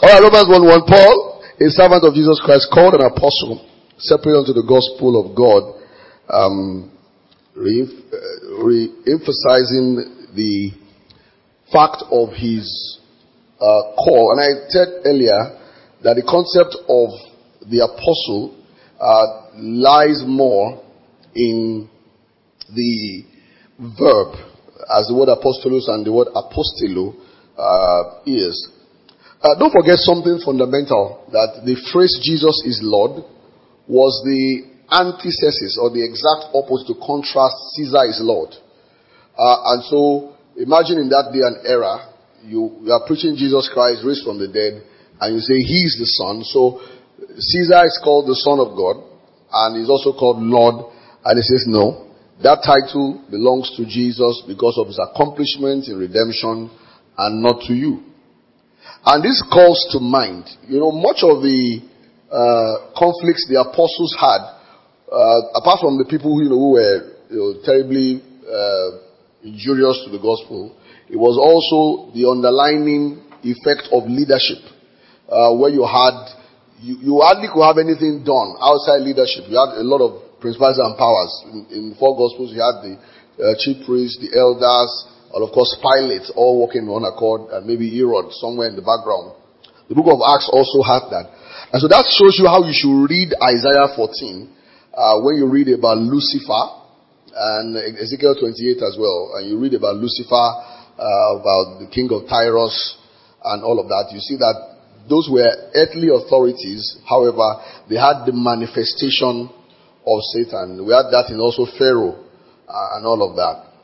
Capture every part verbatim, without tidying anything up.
Alright, Romans one one. Paul, a servant of Jesus Christ, called an apostle, separate unto the gospel of God, um, re, uh, re-emphasizing the fact of his uh, call. And I said earlier that the concept of the apostle uh, lies more in the verb, as the word apostolos and the word apostolo uh, is. Uh, don't forget something fundamental, that the phrase Jesus is Lord was the antithesis or the exact opposite to contrast Caesar is Lord. Uh, and so imagine in that day and era, you, you are preaching Jesus Christ raised from the dead and you say he is the Son. So Caesar is called the Son of God and he's also called Lord, and he says no, that title belongs to Jesus because of his accomplishments in redemption and not to you. And this calls to mind, you know, much of the uh, conflicts the apostles had, uh, apart from the people who, you know, who were you know, terribly uh, injurious to the gospel, it was also the underlying effect of leadership, uh, where you had, you, you hardly could have anything done outside leadership. You had a lot of principalities and powers. In, in four gospels, you had the uh, chief priests, the elders, and of course Pilate, all working on accord, and maybe Herod somewhere in the background. The book of Acts also had that. And so that shows you how you should read Isaiah fourteen, uh, when you read about Lucifer, and Ezekiel twenty-eight as well, and you read about Lucifer, uh, about the king of Tyros, and all of that. You see that those were earthly authorities, however, they had the manifestation of Satan. We had that in also Pharaoh, uh, and all of that.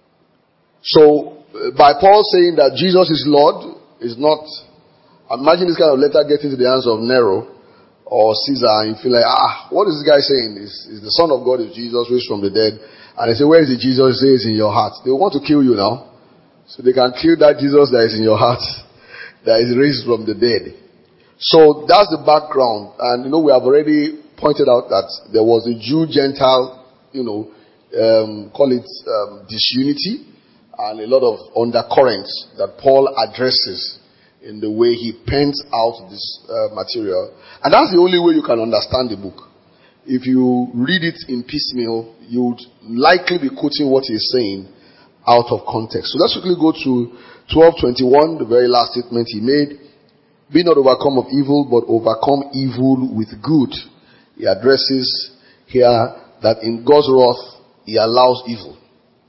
So, by Paul saying that Jesus is Lord, is not, imagine this kind of letter getting to the hands of Nero or Caesar, and you feel like, ah, what is this guy saying? Is, is the Son of God, is Jesus raised from the dead? And they say, where is the Jesus? He says, in your heart. They want to kill you now. So they can kill that Jesus that is in your heart, that is raised from the dead. So that's the background. And you know, we have already pointed out that there was a Jew-Gentile, you know, um, call it um, disunity, and a lot of undercurrents that Paul addresses in the way he pens out this uh, material. And that's the only way you can understand the book. If you read it in piecemeal, you would likely be quoting what he's saying out of context. So let's quickly go to twelve twenty-one, the very last statement he made. Be not overcome of evil, but overcome evil with good. He addresses here that in God's wrath, he allows evil.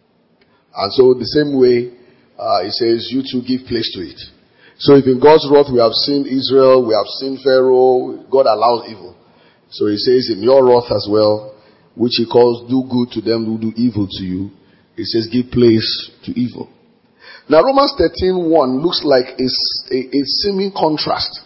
And so the same way, uh, he says, you too give place to it. So if in God's wrath we have seen Israel, we have seen Pharaoh, God allows evil. So he says in your wrath as well, which he calls do good to them who do evil to you, he says give place to evil. Now Romans thirteen one looks like a, a, a seeming contrast,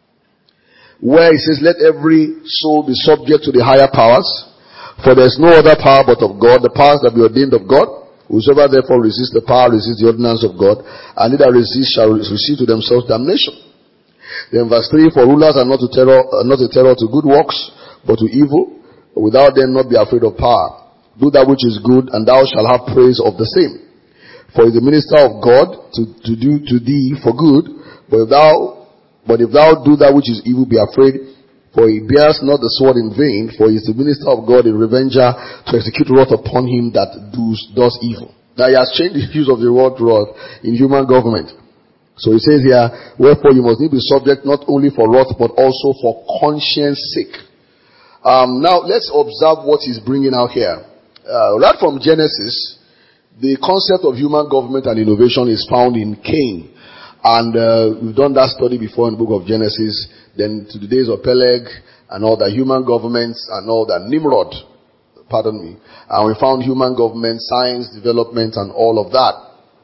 where he says let every soul be subject to the higher powers, for there is no other power but of God, the powers that be ordained of God. Whosoever therefore resists the power resists the ordinance of God, and he that resists shall receive to themselves damnation. Then verse three, for rulers are not to terror, uh, not a terror to good works, but to evil. But without them not be afraid of power. Do that which is good, and thou shalt have praise of the same. For he is the minister of God to, to do to thee for good. But if thou, but if thou do that which is evil, be afraid. For he bears not the sword in vain, for he is the minister of God, a revenger, to execute wrath upon him that does, does evil. Now he has changed the use of the word wrath in human government. So he says here, wherefore you must need be subject not only for wrath, but also for conscience sake. Um, now let's observe what he's bringing out here. Uh, right from Genesis, the concept of human government and innovation is found in Cain. And uh, we've done that study before in the book of Genesis. Then to the days of Peleg and all the human governments and all that. Nimrod, pardon me. And we found human government, science, development and all of that.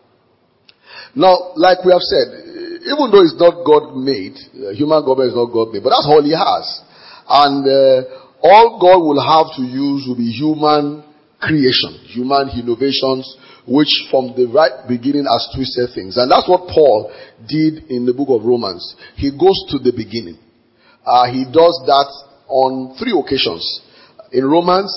Now, like we have said, even though it's not God-made, uh, human government is not God-made, but that's all he has. And uh, all God will have to use will be human creation, human innovations, which from the right beginning has twisted things. And that's what Paul did in the book of Romans. He goes to the beginning. Uh, he does that on three occasions. In Romans,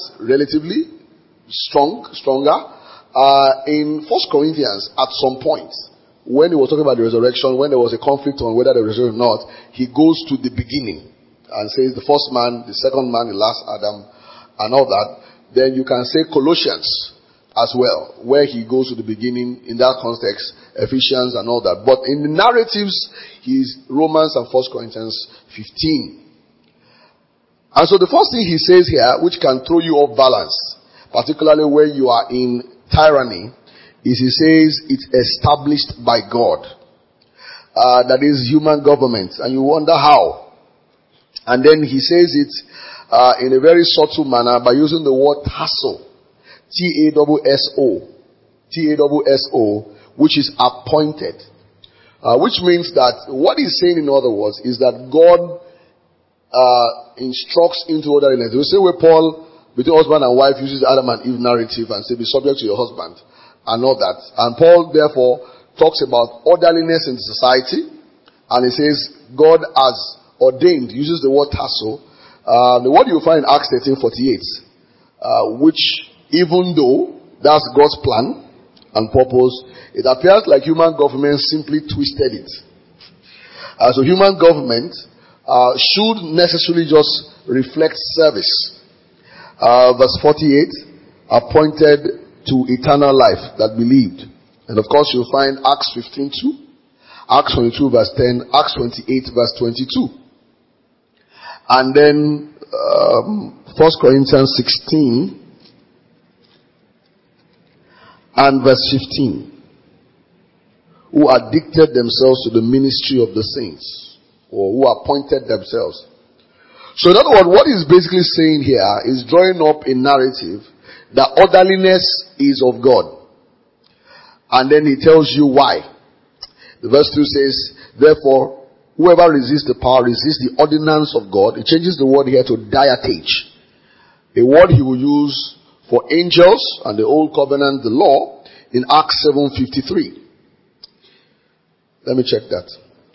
relatively strong, stronger. Uh, in First Corinthians, at some point. when he was talking about the resurrection, when there was a conflict on whether there was resurrection or not, he goes to the beginning and says the first man, the second man, the last Adam, and all that. Then you can say Colossians as well, where he goes to the beginning in that context, Ephesians and all that. But in the narratives, he's Romans and First Corinthians fifteen. And so the first thing he says here, which can throw you off balance, particularly when you are in tyranny, is he says it's established by God. Uh, that is human government. And you wonder how. And then he says it uh, in a very subtle manner by using the word tasso. T A S S O. T A S S O, which is appointed. Uh, which means that what he's saying, in other words, is that God uh, instructs into orderliness. We say where Paul, between husband and wife, uses Adam and Eve narrative and say, be subject to your husband and all that. And Paul, therefore, talks about orderliness in society. And he says, God has ordained, uses the word tasso. Uh, the word you find in Acts thirteen forty-eight, uh, which, even though that's God's plan and purpose, it appears like human government simply twisted it. Uh, so human government uh, should necessarily just reflect service. Uh, verse forty-eight, appointed to eternal life that believed. And of course you'll find Acts fifteen two, Acts twenty-two verse ten, Acts twenty-eight verse twenty-two. And then um, First Corinthians sixteen and verse fifteen. Who addicted themselves to the ministry of the saints, or who appointed themselves. So in other words, what he's basically saying here is drawing up a narrative that orderliness is of God. And then he tells you why. The verse two says, therefore, whoever resists the power resists the ordinance of God. It changes the word here to diatage. A word he will use for angels and the old covenant, the law, in Acts seven fifty-three. Let me check that.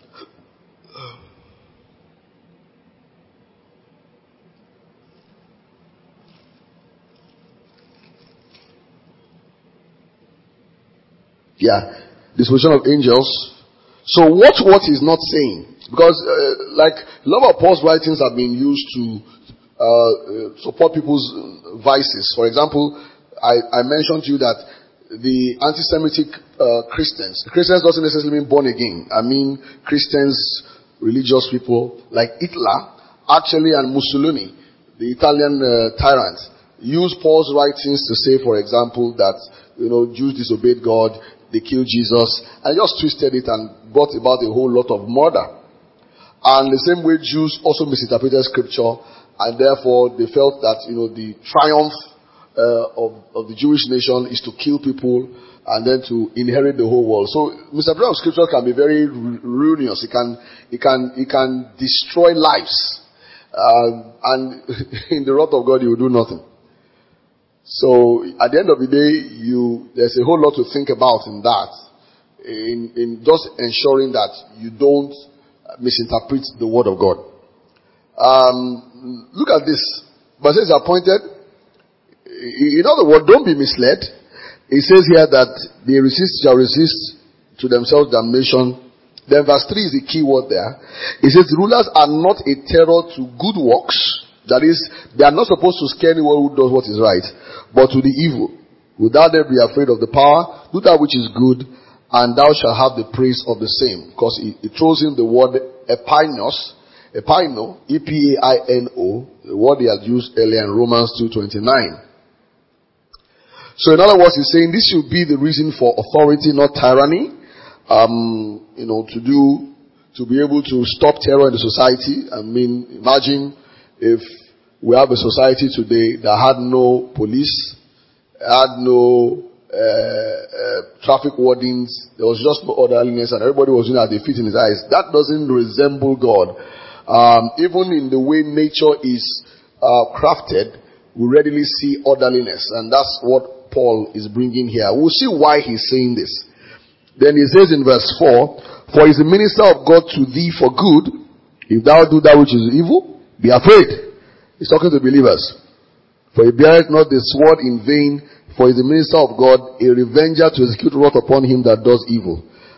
Yeah, disposition of angels. So watch what he's not saying, because uh, like a lot of Paul's writings have been used to uh, support people's vices. For example, I, I mentioned to you that the anti-Semitic uh, Christians, the Christians doesn't necessarily mean born again. I mean Christians, religious people like Hitler, actually, and Mussolini, the Italian uh, tyrant, used Paul's writings to say, for example, that you know Jews disobeyed God, they killed Jesus, and just twisted it and brought about a whole lot of murder. And the same way Jews also misinterpreted Scripture, and therefore they felt that you know the triumph Uh, of, of the Jewish nation is to kill people and then to inherit the whole world. So misinterpretation of Scripture can be very ruinous. It can, it can, it can destroy lives. Um, and in the wrath of God, you will do nothing. So at the end of the day, you there's a whole lot to think about in that, in, in just ensuring that you don't misinterpret the Word of God. Um, look at this. But it says appointed. In other words, don't be misled. It says here that they resist shall resist to themselves damnation. Then verse three is the key word there. It says rulers are not a terror to good works. That is, they are not supposed to scare anyone who does what is right, but to the evil. Without them be afraid of the power, do that which is good, and thou shalt have the praise of the same. Because it, it throws in the word epainos, epaino, E P A I N O, the word he had used earlier in Romans two twenty-nine. So in other words, he's saying this should be the reason for authority, not tyranny. Um, you know, to do, to be able to stop terror in the society. I mean, imagine if we have a society today that had no police, had no uh, uh, traffic wardens, there was just no orderliness, and everybody was doing at their feet in his eyes. That doesn't resemble God. Um, even in the way nature is uh, crafted, we readily see orderliness, and that's what Paul is bringing here. We'll see why he's saying this. Then he says in verse four, for he is the minister of God to thee for good. If thou do that which is evil, be afraid. He's talking to believers. For he beareth not the sword in vain, for he is the minister of God, a revenger to execute wrath upon him that does evil.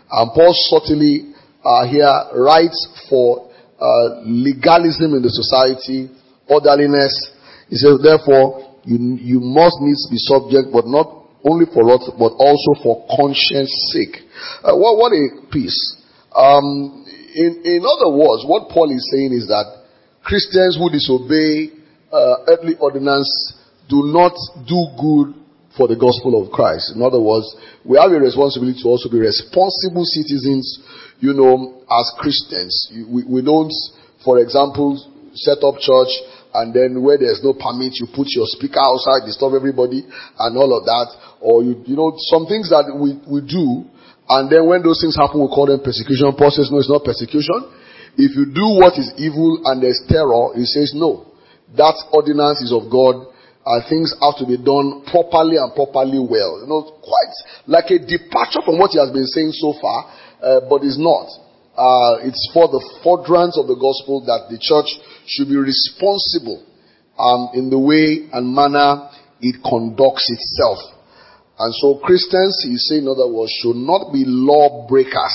And Paul subtly uh, here writes for uh, legalism in the society, orderliness. He says, therefore, you, you must needs be subject, but not only for what, but also for conscience sake. Uh, what, what a piece. Um, in, in other words, what Paul is saying is that Christians who disobey uh, earthly ordinance do not do good for the gospel of Christ. In other words, we have a responsibility to also be responsible citizens, you know, as Christians. We, we don't, for example, set up church and then where there's no permit, you put your speaker outside, disturb everybody and all of that. Or, you, you know, some things that we, we do, and then when those things happen, we call them persecution. Paul says, no, it's not persecution. If you do what is evil and there's terror, he says, no, that ordinance is of God. And things have to be done properly and properly well. You know, quite like a departure from what he has been saying so far, uh, but it's not. Uh, it's for the furtherance of the gospel that the church should be responsible um, in the way and manner it conducts itself. And so Christians, he's saying in other words, should not be law breakers.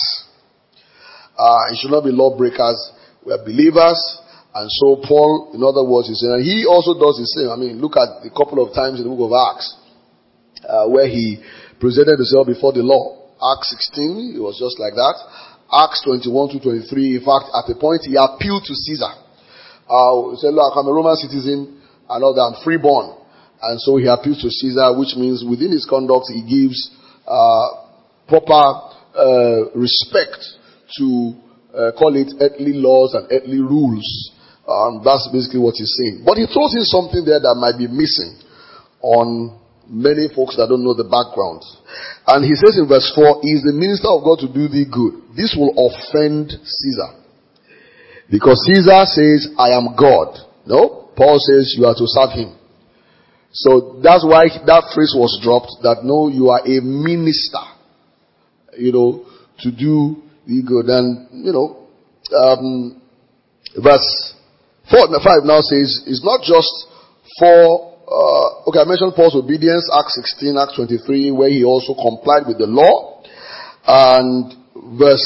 Uh, it should not be law breakers. We are believers. And so Paul, in other words, is saying, and he also does the same. I mean, look at a couple of times in the book of Acts, uh, where he presented himself before the law. Acts sixteen, it was just like that. Acts twenty-one to twenty-three, in fact, at a point he appealed to Caesar. Uh, he said, look, I'm a Roman citizen, and all that, I'm freeborn. And so he appeals to Caesar, which means within his conduct, he gives uh, proper uh, respect to, uh, call it earthly laws and earthly rules. Um, that's basically what he's saying. But he throws in something there that might be missing on many folks that don't know the background. And he says in verse four, he is the minister of God to do thee good. This will offend Caesar. Because Caesar says, I am God. No, Paul says you are to serve him. So that's why that phrase was dropped, that no, you are a minister, you know, to do the good. And, you know, um, verse four and five now says, it's not just for, uh, okay, I mentioned Paul's obedience, Acts sixteen, Acts twenty-three, where he also complied with the law. And verse,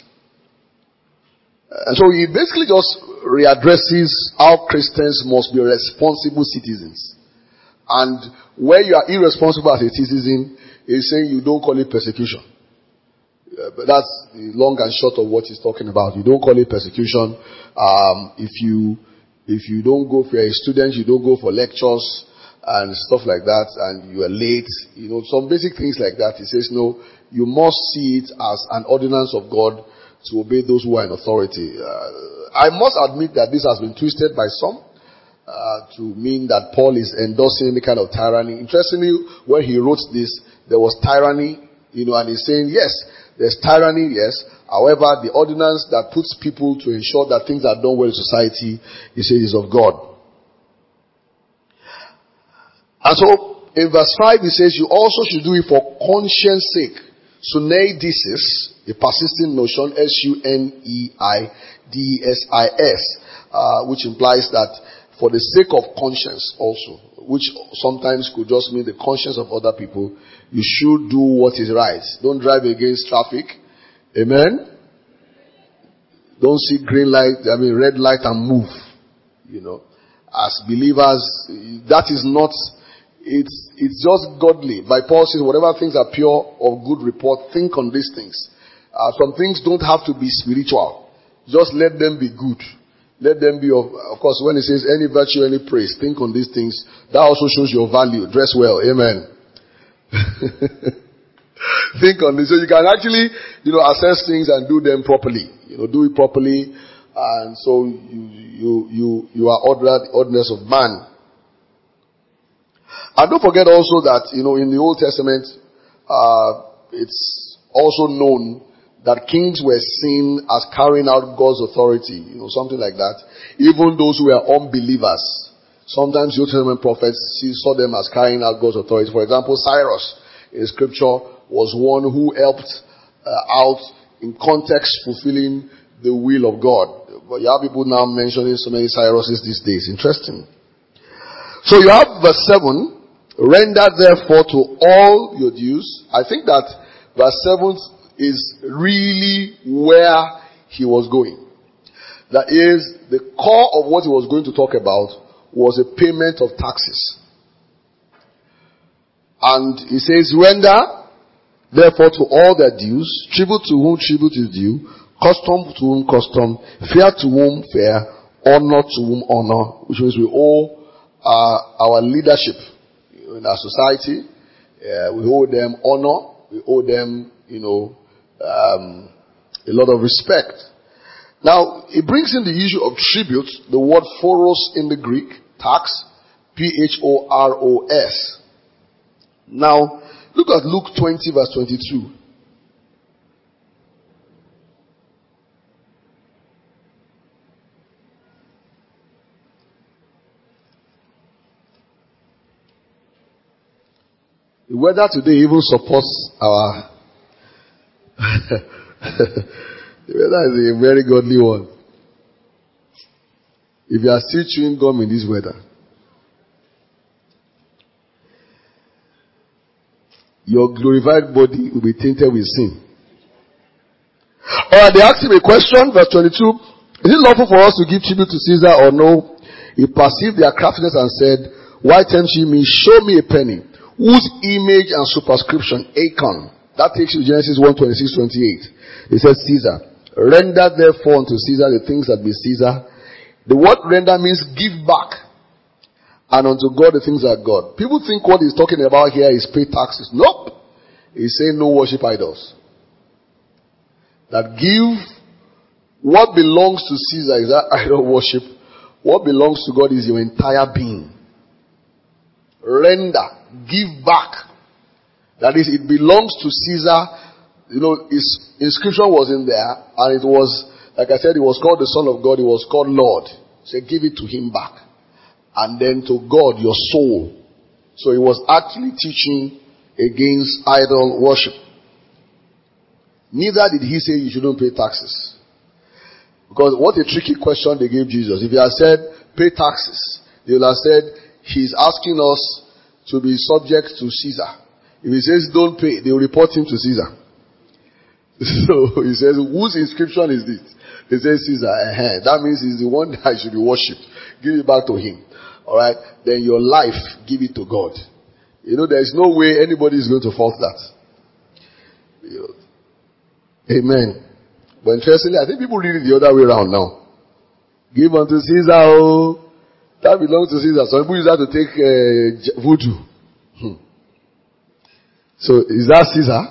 and so he basically just readdresses how Christians must be responsible citizens. And where you are irresponsible as a citizen, he's saying you don't call it persecution. Uh, but that's the long and short of what he's talking about. You don't call it persecution. Um, if you if you don't go, if you're a student, you don't go for lectures and stuff like that, and you are late. You know, some basic things like that. He says, no, you must see it as an ordinance of God to obey those who are in authority. Uh, I must admit that this has been twisted by some uh, to mean that Paul is endorsing any kind of tyranny. Interestingly, when he wrote this, there was tyranny, you know, and he's saying, yes, there's tyranny, yes. However, the ordinance that puts people to ensure that things are done well in society, he says, is of God. And so, in verse five, he says, you also should do it for conscience sake. Suneidesis, a persistent notion, S U N E I D E S I S, uh, which implies that for the sake of conscience also, which sometimes could just mean the conscience of other people, you should do what is right. Don't drive against traffic. Amen? Don't see green light, I mean red light and move. You know, as believers, that is not, it's, it's just godly. By Paul says, whatever things are pure of good report, think on these things. Uh, some things don't have to be spiritual. Just let them be good. Let them be of, of course, when it says any virtue, any praise, think on these things. That also shows your value. Dress well. Amen. Think on this. So you can actually, you know, assess things and do them properly. You know, do it properly. And so you, you, you, you are ordered, ordinance of man. And don't forget also that, you know, in the Old Testament, uh, it's also known that kings were seen as carrying out God's authority, you know, something like that. Even those who were unbelievers, sometimes the Old Testament prophets saw them as carrying out God's authority. For example, Cyrus in Scripture was one who helped uh, out in context fulfilling the will of God. But you have people now mentioning so many Cyruses these days. Interesting. So you have verse seven, render therefore to all your dues. I think that verse seven is really where he was going. That is, the core of what he was going to talk about was a payment of taxes. And he says, render therefore to all their dues, tribute to whom tribute is due, custom to whom custom, fair to whom fair, honor to whom honor, which means we owe uh, our leadership in our society. Uh, we owe them honor. We owe them, you know, um, a lot of respect. Now, it brings in the issue of tribute, the word phoros in the Greek, tax, P H O R O S. Now, look at Luke twenty verse twenty-two. The weather today even supports our... The weather is a very godly one. If you are still chewing gum in this weather, your glorified body will be tainted with sin. Alright, they asked him a question, verse twenty-two. Is it lawful for us to give tribute to Caesar or no? He perceived their craftiness and said, why tempt ye me? Show me a penny. Whose image and superscription? Achan. That takes you to Genesis one twenty-six twenty-eight. It says Caesar. Render therefore unto Caesar the things that be Caesar. The word render means give back. And unto God the things that are God. People think what he's talking about here is pay taxes. Nope. He's saying no worship idols. That give what belongs to Caesar is that idol worship. What belongs to God is your entire being. Render. Give back. That is, it belongs to Caesar. You know, his inscription was in there, and it was, like I said, it was called the Son of God, it was called Lord. So give it to him back. And then to God, your soul. So he was actually teaching against idol worship. Neither did he say you shouldn't pay taxes. Because what a tricky question they gave Jesus. If he had said, pay taxes, they would have said, he's asking us to be subject to Caesar. If he says don't pay, they will report him to Caesar. So he says, whose inscription is this? He says Caesar. Uh-huh. That means he's the one that should be worshipped. Give it back to him. Alright? Then your life, give it to God. You know, there is no way anybody is going to fault that. Amen. But interestingly, I think people read it the other way around now. Give unto Caesar, oh, that belongs to Caesar. Some people use that to take uh, voodoo. Hmm. So, is that Caesar?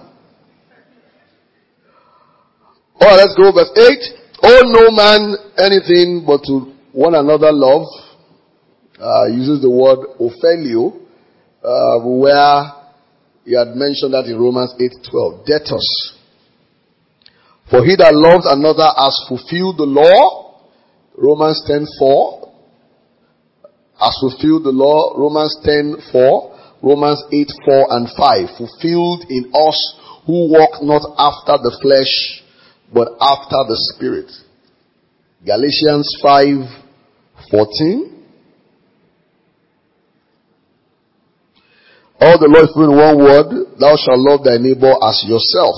Alright, let's go verse eight. Owe no man anything but to one another love. Uh, uses the word ophelio, uh, where he had mentioned that in Romans eight twelve. Debtors. For he that loves another has fulfilled the law. Romans ten four. Has fulfilled the law. Romans ten four. Romans eight four and five. Fulfilled in us who walk not after the flesh, but after the Spirit. Galatians five fourteen. All the law is in one word, thou shalt love thy neighbor as yourself.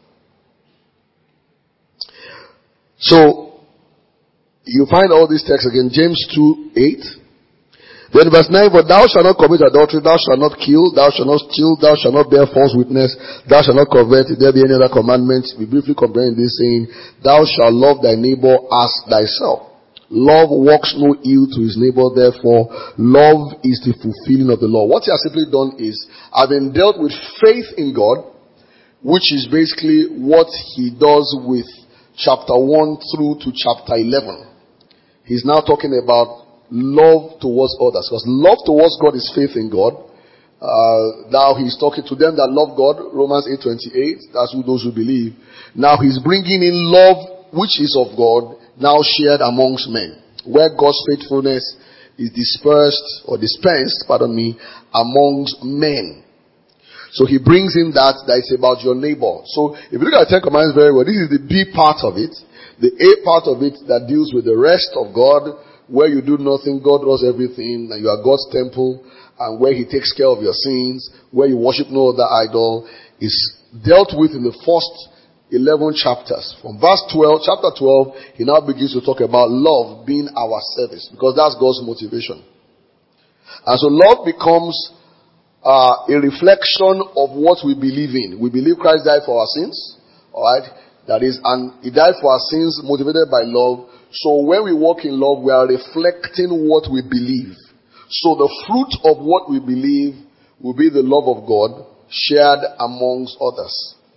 So, you find all these texts again, James two eight. Then verse nine, but thou shalt not commit adultery, thou shalt not kill, thou shalt not steal, thou shalt not bear false witness, thou shalt not covet. If there be any other commandment, we briefly comprehend this saying, thou shalt love thy neighbor as thyself. Love works no ill to his neighbor, therefore love is the fulfilling of the law. What he has simply done is, having dealt with faith in God, which is basically what he does with chapter one through to chapter eleven. He's now talking about love towards others. Because love towards God is faith in God. Uh, now he's talking to them that love God, Romans eight twenty-eight. That's who those who believe. Now he's bringing in love which is of God, now shared amongst men, where God's faithfulness is dispersed or dispensed, pardon me, amongst men. So he brings in that, that it's about your neighbor. So if you look at the Ten Commandments very well, this is the B part of it. The A part of it that deals with the rest of God, where you do nothing, God does everything, and you are God's temple, and where he takes care of your sins, where you worship no other idol, is dealt with in the first eleven chapters. From verse twelve, chapter twelve, he now begins to talk about love being our service, because that's God's motivation. And so love becomes uh, a reflection of what we believe in. We believe Christ died for our sins, alright? That is, and he died for our sins motivated by love. So when we walk in love, we are reflecting what we believe. So the fruit of what we believe will be the love of God shared amongst others.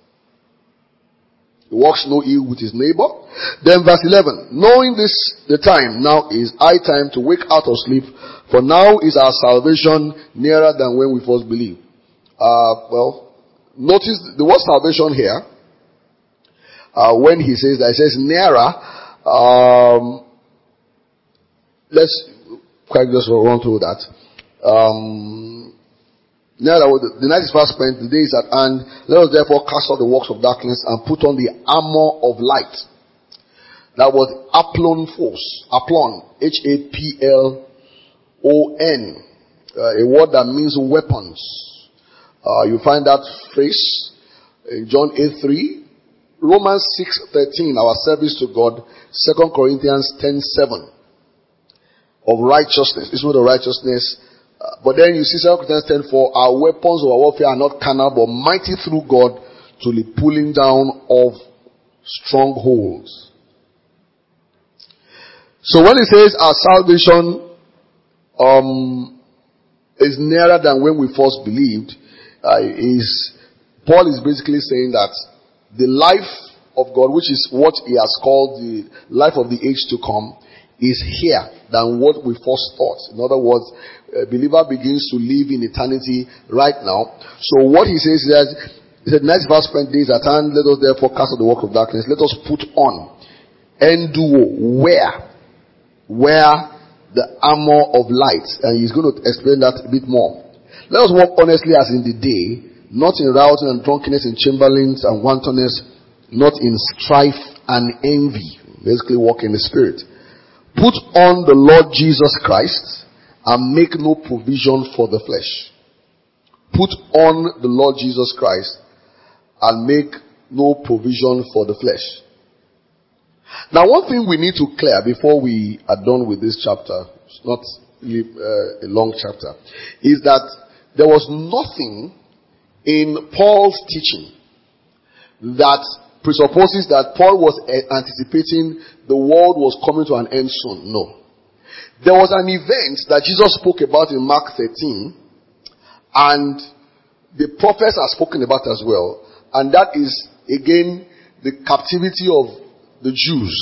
He walks no ill with his neighbor. Then verse eleven. Knowing this, the time now is high time to wake out of sleep, for now is our salvation nearer than when we first believed. Uh, well, notice the word salvation here. Uh, when he says that, it says nearer. Um, let's quite just run through that. Um, Now that the night is fast spent, the day is at hand. Let us therefore cast off the works of darkness and put on the armor of light. That was aplon force. Aplon. H A P L O N. Uh, a word that means weapons. Uh, you find that phrase in John eight three. Romans six thirteen, our service to God. Second Corinthians ten seven. Of righteousness. This is what the righteousness. Uh, but then you see Second Corinthians ten four, our weapons of our warfare are not carnal, but mighty through God to the pulling down of strongholds. So when it says our salvation um, is nearer than when we first believed, uh, is Paul is basically saying that the life of God, which is what he has called the life of the age to come, is here than what we first thought. In other words, a believer begins to live in eternity right now. So what he says is that, he said, next verse spent days at hand, let us therefore cast off the work of darkness. Let us put on, enduo, wear, wear the armor of light. And he's going to explain that a bit more. Let us walk honestly as in the day, not in rioting and drunkenness, in chamberlains and wantonness, not in strife and envy. Basically walk in the spirit. Put on the Lord Jesus Christ and make no provision for the flesh. Put on the Lord Jesus Christ and make no provision for the flesh. Now, one thing we need to clear before we are done with this chapter, it's not really, uh, a long chapter, is that there was nothing in Paul's teaching that presupposes that Paul was anticipating the world was coming to an end soon. No. There was an event that Jesus spoke about in Mark thirteen, and the prophets are spoken about as well, and that is again the captivity of the Jews.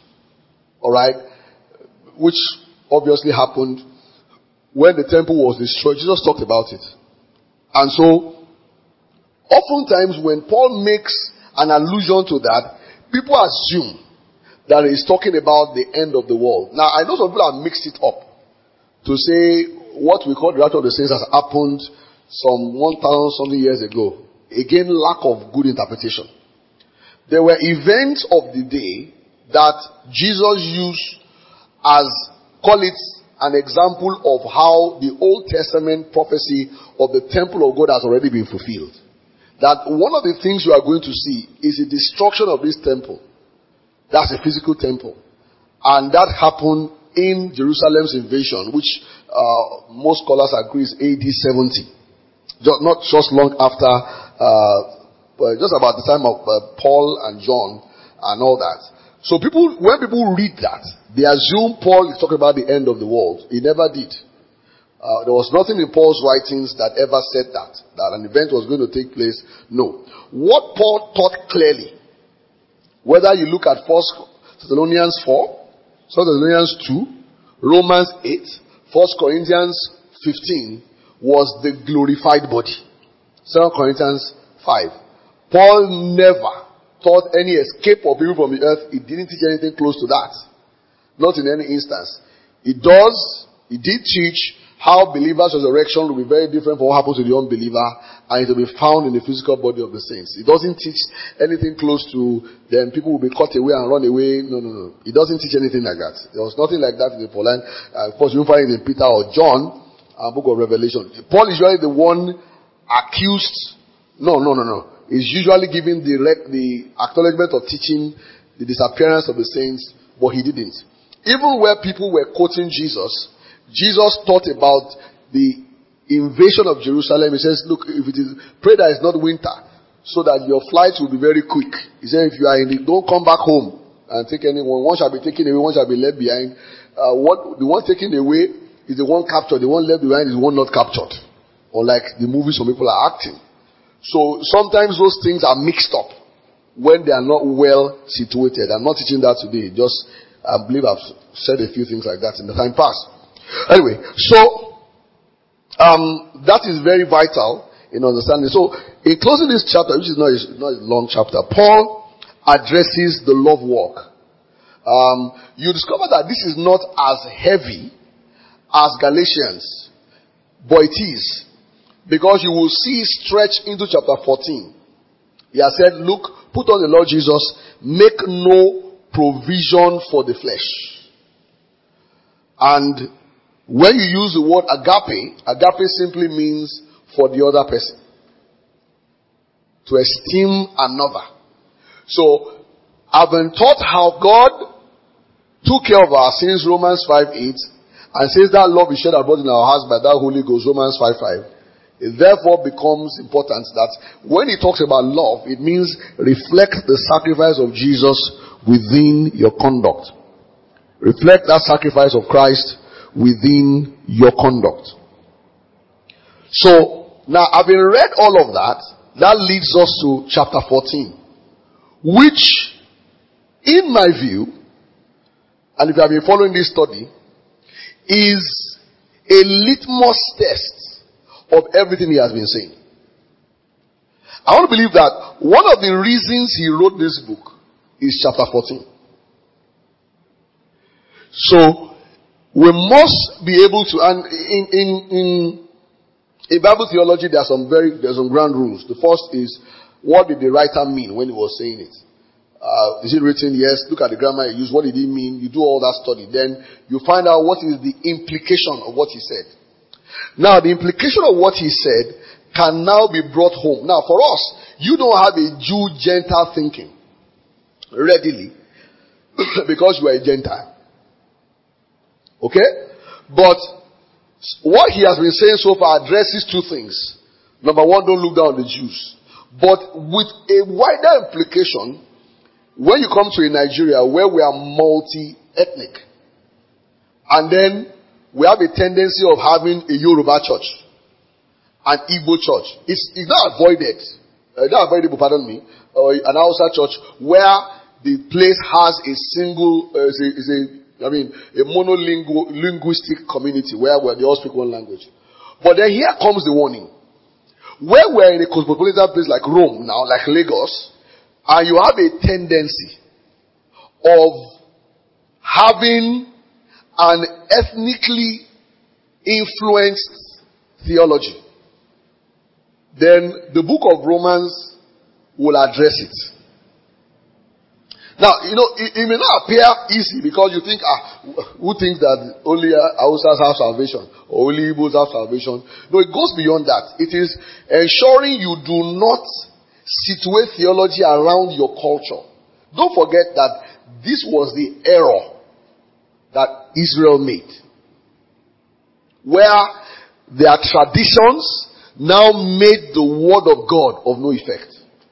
Alright? Which obviously happened when the temple was destroyed. Jesus talked about it. And so oftentimes when Paul makes an allusion to that, people assume that he's talking about the end of the world. Now, I know some people have mixed it up to say what we call the rapture of the saints has happened some one thousand something years ago. Again, lack of good interpretation. There were events of the day that Jesus used as, call it, an example of how the Old Testament prophecy of the temple of God has already been fulfilled. That one of the things you are going to see is the destruction of this temple. That's a physical temple. And that happened in Jerusalem's invasion, which uh, most scholars agree is A D seventy. Just, not just long after, uh, but just about the time of uh, Paul and John and all that. So people, when people read that, they assume Paul is talking about the end of the world. He never did. Uh, there was nothing in Paul's writings that ever said that, that an event was going to take place. No. What Paul taught clearly, whether you look at First Thessalonians four, Second Thessalonians two, Romans eight, First Corinthians fifteen, was the glorified body. Second Corinthians five. Paul never taught any escape of people from the earth. He didn't teach anything close to that. Not in any instance. He does, he did teach how believers' resurrection will be very different from what happens to the unbeliever, and it will be found in the physical body of the saints. It doesn't teach anything close to then people will be cut away and run away. No, no, no. It doesn't teach anything like that. There was nothing like that in the Pauline. Uh, of course, you find it in Peter or John, uh, book of Revelation. Paul is really the one accused. No, no, no, no. is usually giving the, rec- the acknowledgement of teaching the disappearance of the saints, but he didn't. Even where people were quoting Jesus, Jesus thought about the invasion of Jerusalem. He says, look, if it is, pray that it's not winter, so that your flight will be very quick. He said, if you are in the, don't come back home and take anyone. One shall be taken away, one shall be left behind. Uh, what the one taken away is the one captured, the one left behind is the one not captured. Unlike the movies some people are acting. So sometimes those things are mixed up when they are not well situated. I'm not teaching that today. Just, I believe I've said a few things like that in the time past. Anyway, so, um, that is very vital in understanding. So, in closing this chapter, which is not a, not a long chapter, Paul addresses the love walk. Um, you discover that this is not as heavy as Galatians, but it is. Because you will see stretch into chapter fourteen. He has said, look, put on the Lord Jesus, make no provision for the flesh. And when you use the word agape, agape simply means for the other person. To esteem another. So, I've been taught how God took care of our sins, Romans five eight, and says that love is shed abroad in our hearts by that Holy Ghost, Romans five five. It therefore becomes important that when he talks about love, it means reflect the sacrifice of Jesus within your conduct. Reflect that sacrifice of Christ within your conduct. So, now having read all of that, that leads us to chapter fourteen, which, in my view, and if you have been following this study, is a litmus test of everything he has been saying. I want to believe that one of the reasons he wrote this book is chapter fourteen. So, we must be able to, and in, in, in, in Bible theology, there are some very, there are some ground rules. The first is, what did the writer mean when he was saying it? Uh, is it written? Yes. Look at the grammar he used. What did he mean? You do all that study. Then you find out what is the implication of what he said. Now, the implication of what he said can now be brought home. Now, for us, you don't have a Jew-Gentile thinking readily because you are a Gentile. Okay? But what he has been saying so far addresses two things. Number one, don't look down on the Jews. But with a wider implication, when you come to a Nigeria where we are multi-ethnic, and then we have a tendency of having a Yoruba church, an Igbo church, it's, it's not avoided, uh, not avoidable, pardon me, or an Hausa church where the place has a single, uh, is a, is a, I mean, a monolinguistic community where, where they all speak one language. But then here comes the warning. Where we're in a cosmopolitan place like Rome now, like Lagos, and you have a tendency of having an ethnically influenced theology, then the book of Romans will address it. Now, you know, it, it may not appear easy because you think, ah, who thinks that only Hausas have salvation or only Igbos have salvation? No, it goes beyond that. It is ensuring you do not situate theology around your culture. Don't forget that this was the error that Israel made, where their traditions now made the word of God of no effect.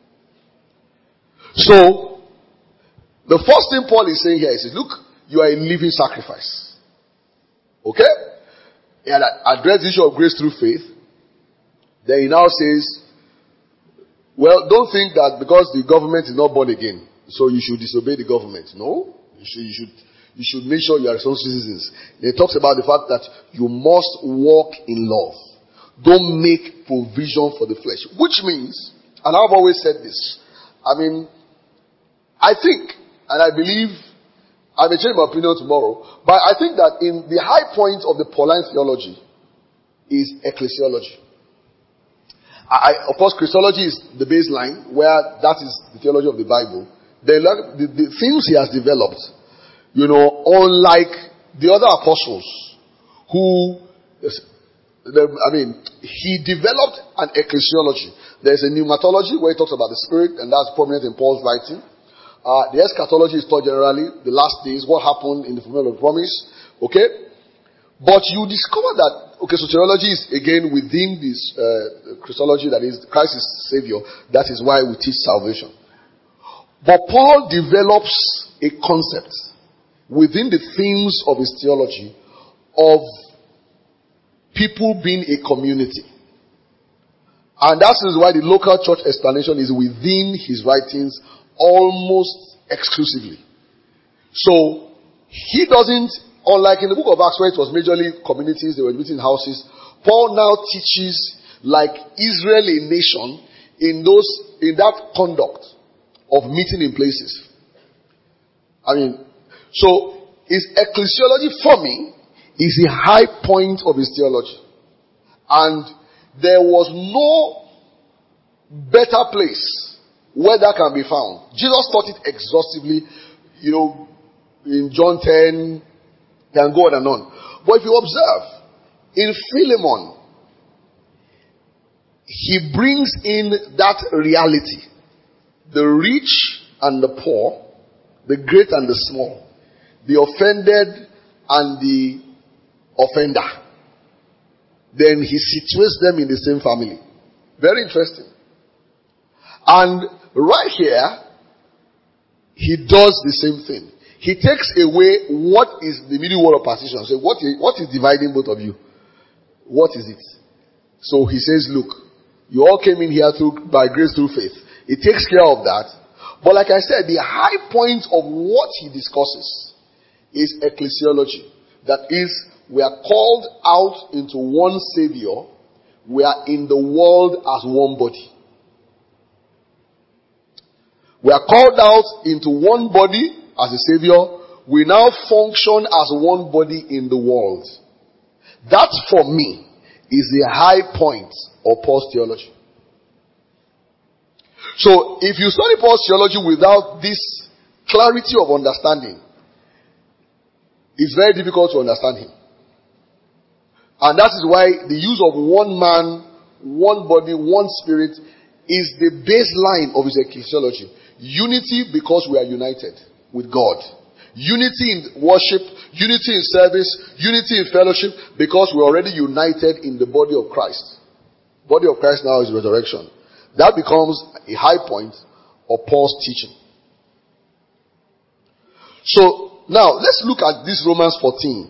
So, the first thing Paul is saying here is, look, you are a living sacrifice. Okay? He had addressed the issue of grace through faith. Then he now says, well, don't think that because the government is not born again, so you should disobey the government. No. You should, you should, you should make sure you are responsible citizens. He talks about the fact that you must walk in love. Don't make provision for the flesh. Which means, and I've always said this, I mean, I think, and I believe, I may change my opinion tomorrow, but I think that in the high point of the Pauline theology is ecclesiology. I, of course, Christology is the baseline, where that is the theology of the Bible. The, the, the things he has developed, you know, unlike the other apostles who the, I mean, he developed an ecclesiology. There's a pneumatology where he talks about the spirit, and that's prominent in Paul's writing. Uh, the eschatology is taught generally, the last days, what happened in the fulfillment of the promise. Okay? But you discover that, okay, soteriology is again within this uh, Christology, that is, Christ is Savior. That is why we teach salvation. But Paul develops a concept within the themes of his theology of people being a community. And that is why the local church explanation is within his writings almost exclusively. So, he doesn't, unlike in the book of Acts where it was majorly communities, they were meeting houses, Paul now teaches like Israel a nation in those, in that conduct of meeting in places. I mean, so his ecclesiology for me is the high point of his theology. And there was no better place where that can be found. Jesus taught it exhaustively, you know, in John ten, can go on and on. But if you observe, in Philemon, he brings in that reality. The rich and the poor, the great and the small, the offended and the offender. Then he situates them in the same family. Very interesting. And right here, he does the same thing. He takes away what is the middle word of partition. So what is, what is dividing both of you? What is it? So he says, look, you all came in here through, by grace through faith. It takes care of that. But like I said, the high point of what he discusses is ecclesiology. That is, we are called out into one Savior. We are in the world as one body. We are called out into one body as a Savior. We now function as one body in the world. That, for me, is the high point of Paul's theology. So, if you study Paul's theology without this clarity of understanding, it's very difficult to understand him. And that is why the use of one man, one body, one spirit is the baseline of his ecclesiology. Unity because we are united with God. Unity in worship, unity in service, unity in fellowship because we're already united in the body of Christ. Body of Christ now is resurrection. That becomes a high point of Paul's teaching. So, now let's look at this Romans fourteen.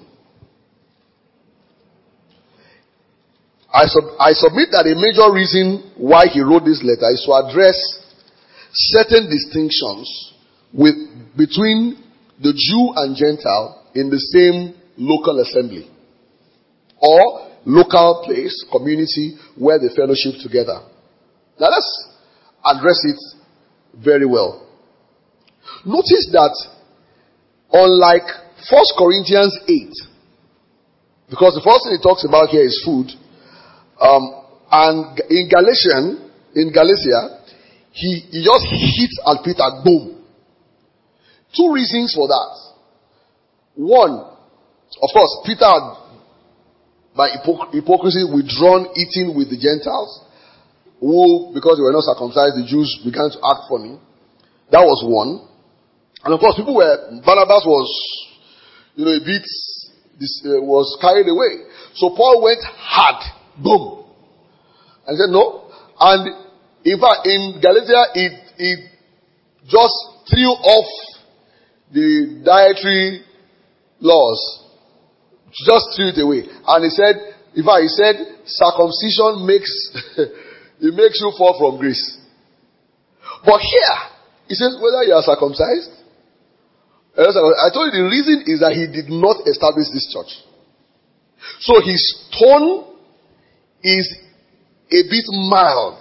I, sub- I submit that a major reason why he wrote this letter is to address certain distinctions with, between the Jew and Gentile in the same local assembly or local place, community where they fellowship together. Now let's address it very well. Notice that unlike First Corinthians eight, because the first thing he talks about here is food, um, and in Galatian, in Galatia, he, he just hits at Peter, boom. Two reasons for that. One, of course, Peter had, by hypoc- hypocrisy, withdrawn eating with the Gentiles, who, because they were not circumcised, the Jews began to act funny. That was one. And of course, people were, Barnabas was, you know, a bit, this, uh, was carried away. So Paul went hard. Boom. And he said, no. And in fact, in Galatia, it, it just threw off the dietary laws. Just threw it away. And he said, in fact, he said, circumcision makes, it makes you fall from grace. But here, he says, whether you are circumcised, I told you the reason is that he did not establish this church. So his tone is a bit mild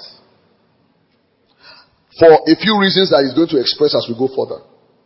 for a few reasons that he's going to express as we go further.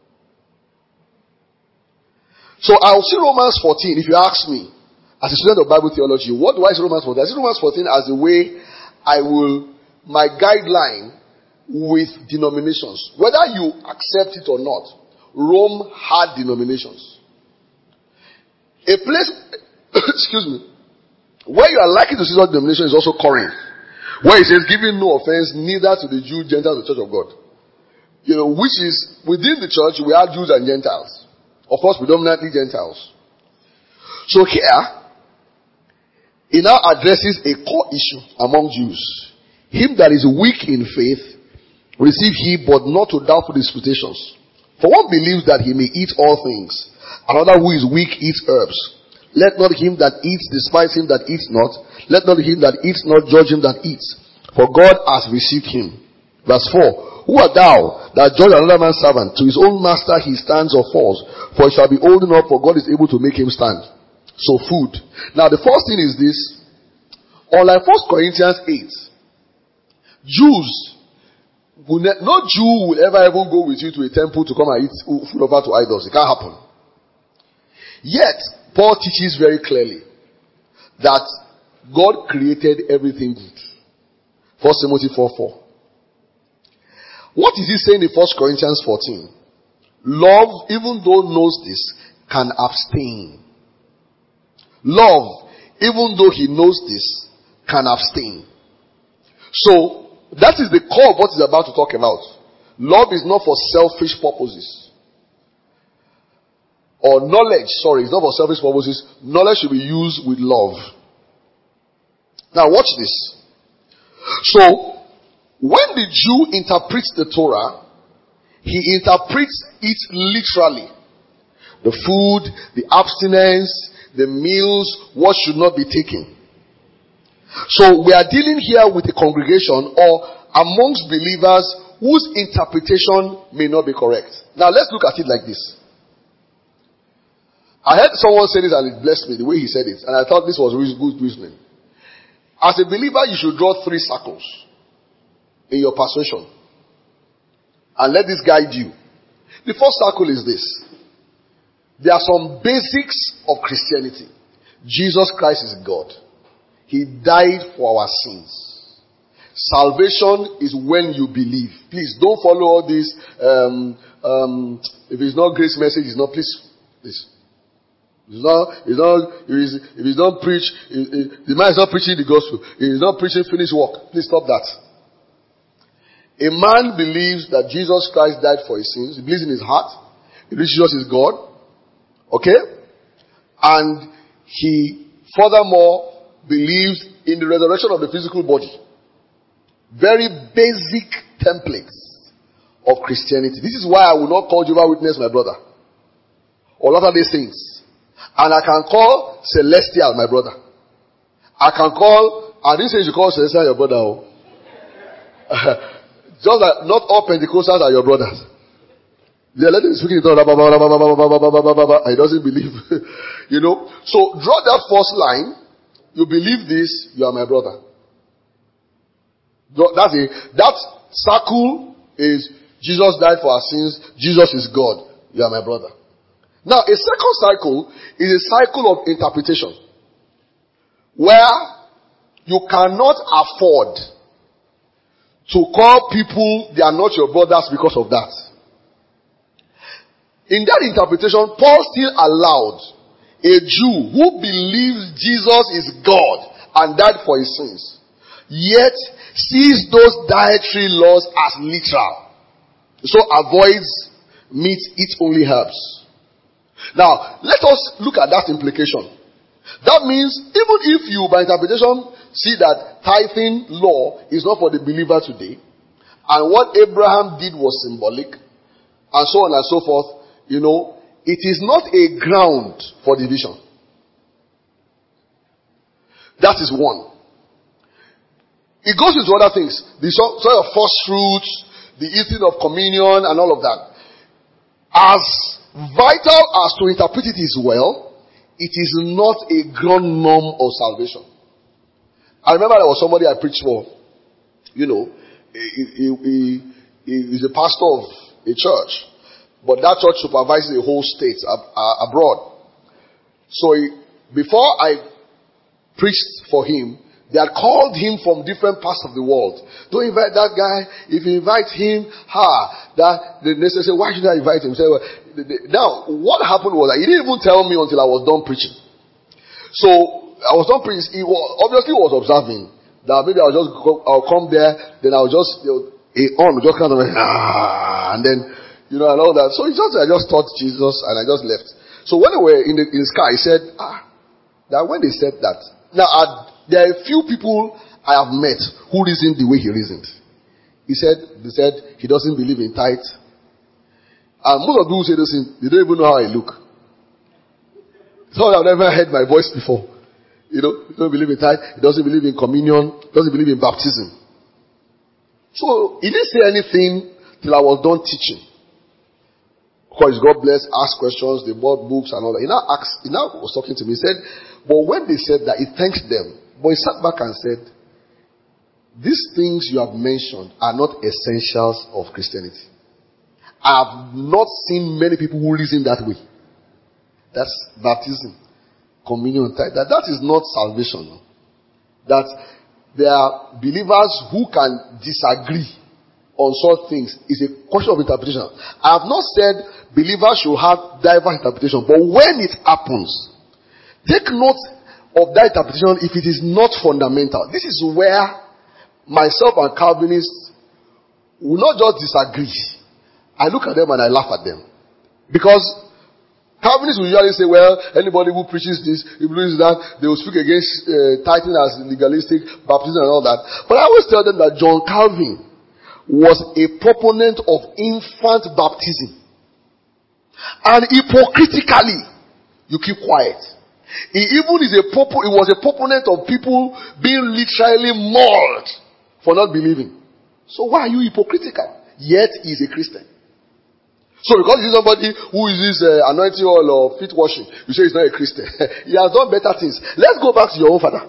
So I'll see Romans fourteen, if you ask me, as a student of Bible theology, what do I see Romans fourteen? I see Romans fourteen as the way I will, my guideline with denominations. Whether you accept it or not, Rome had denominations. A place, excuse me, Where you are likely to see such denomination is also Corinth, where it says, giving no offense neither to the Jew, Gentile, the church of God. You know, which is, within the church, we are Jews and Gentiles. Of course, predominantly Gentiles. So here, it now addresses a core issue among Jews. Him that is weak in faith, receive he, but not to doubtful disputations. For one believes that he may eat all things. Another who is weak eats herbs. Let not him that eats despise him that eats not. Let not him that eats not judge him that eats. For God has received him. Verse four. Who art thou that judge another man's servant? To his own master he stands or falls. For he shall be holding up, for God is able to make him stand. So food. Now the first thing is this. Unlike First Corinthians eight, Jews, will ne- no Jew will ever even go with you to a temple to come and eat food over to idols. It can't happen. Yet, Paul teaches very clearly that God created everything good. First Timothy four four. What is he saying in First Corinthians fourteen? Love, even though knows this, can abstain. Love, even though he knows this, can abstain. So, that is the core of what he's about to talk about. Love is not for selfish purposes. Or knowledge, sorry, it's not for selfish purposes. Knowledge should be used with love. Now watch this. So, when the Jew interprets the Torah, he interprets it literally. The food, the abstinence, the meals, what should not be taken. So we are dealing here with a congregation or amongst believers whose interpretation may not be correct. Now let's look at it like this. I heard someone say this and it blessed me the way he said it, and I thought this was good reasoning. As a believer, you should draw three circles in your persuasion and let this guide you. The first circle is this. There are some basics of Christianity. Jesus Christ is God. He died for our sins. Salvation is when you believe. Please don't follow all this. Um, um, if it's not grace message, it's not. Please, please. It's not. It's not. If it's, if it's not preach, it, it, the man is not preaching the gospel. He is not preaching finished work. Please stop that. A man believes that Jesus Christ died for his sins. He believes in his heart. He believes Jesus is God. Okay, and he furthermore believes in the resurrection of the physical body. Very basic templates of Christianity. This is why I will not call Jehovah's Witness my brother, or Latter-day Saints. And I can call Celestial my brother. I can call, I didn't say you should call Celestial your brother. Oh. Just that not all Pentecostals are your brothers. They let him speak in tongues. He doesn't believe. You know. So draw that first line. You believe this, you are my brother. That's a, that circle is Jesus died for our sins. Jesus is God. You are my brother. Now, a second cycle is a cycle of interpretation, where you cannot afford to call people they are not your brothers because of that. In that interpretation, Paul still allowed a Jew who believes Jesus is God and died for his sins, yet sees those dietary laws as literal, so avoids meat, eat only herbs. Now, let us look at that implication. That means even if you, by interpretation, see that tithing law is not for the believer today, and what Abraham did was symbolic, and so on and so forth, you know, it is not a ground for division. That is one. It goes into other things. The sort of first fruits, the eating of communion, and all of that. As vital as to interpret it is well, it is not a ground norm of salvation. I remember there was somebody I preached for. You know, he, he, he, he is a pastor of a church. But that church supervises the whole state ab- uh, abroad. So he, before I preached for him, they had called him from different parts of the world. Don't invite that guy. If you invite him, ha, that they say, why should I invite him? Say, well, now, what happened was that he didn't even tell me until I was done preaching. So I was not preaching. He was, obviously he was observing that maybe I'll just go, I'll come there, then I'll just, you know, a on, just kind of like, ah, and then, you know, and all that. So he just, I just taught Jesus and I just left. So when we were in the, in the sky, he said, ah, that when they said that, now I, there are a few people I have met who reasoned the way he reasoned. He said, they said he doesn't believe in tithe. And most of the people who say those things, they don't even know how I look. Some have never heard my voice before. You know, he doesn't believe in tithe, he doesn't believe in communion, doesn't believe in baptism. So he didn't say anything till I was done teaching. Of course, God bless, asked questions, they bought books and all that. He now asked, he now was talking to me. He said, but when they said that, he thanked them. But he sat back and said, these things you have mentioned are not essentials of Christianity. I have not seen many people who reason that way. That's baptism, communion, tithe. That, that is not salvation. That there are believers who can disagree on such things. It's a question of interpretation. I have not said believers should have diverse interpretation, but when it happens, take note of that interpretation if it is not fundamental. This is where myself and Calvinists will not just disagree. I look at them and I laugh at them. Because Calvinists will usually say, well, anybody who preaches this, who believes that, they will speak against uh, tithing as legalistic, baptism and all that. But I always tell them that John Calvin was a proponent of infant baptism. And hypocritically, you keep quiet. He even is a propo- he was a proponent of people being literally mauled for not believing. So why are you hypocritical? Yet he is a Christian. So because he's somebody who uses uh, anointing oil or feet washing, you say he's not a Christian. He has done better things. Let's go back to your own father.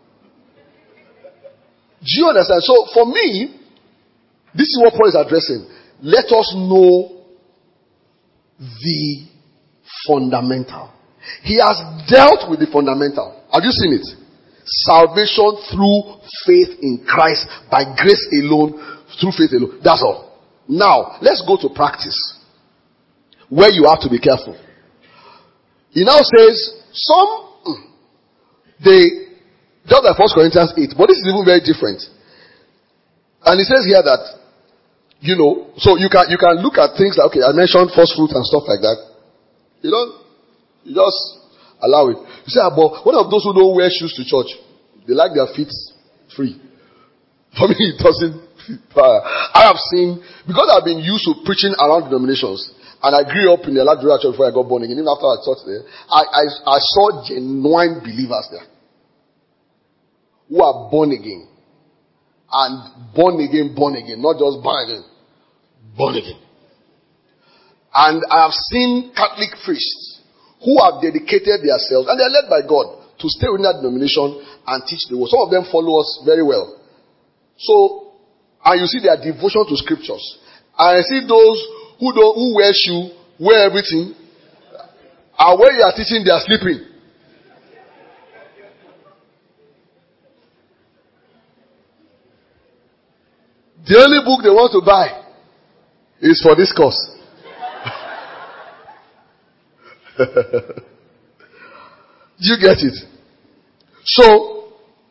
Do you understand? So for me, this is what Paul is addressing. Let us know the fundamental. He has dealt with the fundamental. Have you seen it? Salvation through faith in Christ, by grace alone, through faith alone. That's all. Now, let's go to practice, where you have to be careful. He now says, some, they, just like First Corinthians eight, but this is even very different. And he says here that, you know, so you can, you can look at things like, okay, I mentioned first fruit and stuff like that. You don't, you just allow it. You say, but what of those who don't wear shoes to church? They like their feet free. For me, it doesn't. I have seen, because I've been used to preaching around denominations, and I grew up in the Ladura church before I got born again. Even after I taught there, I, I, I saw genuine believers there who are born again. And born again, born again. Not just born again. Born again. And I have seen Catholic priests who have dedicated themselves, and they are led by God, to stay within that denomination and teach the word. Some of them follow us very well. So, and you see their devotion to scriptures. And I see those who don't, who wear shoe, wear everything, and when you are teaching, they are sleeping. The only book they want to buy is for this course. Do you get it? So,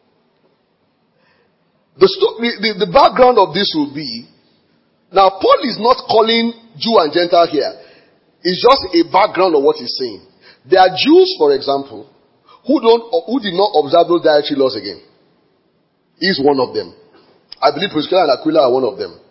the, sto- the, the, the background of this will be, now Paul is not calling Jew and Gentile here. It's just a background of what he's saying. There are Jews, for example, who don't, who did not observe those dietary laws again. He's one of them. I believe Priscilla and Aquila are one of them.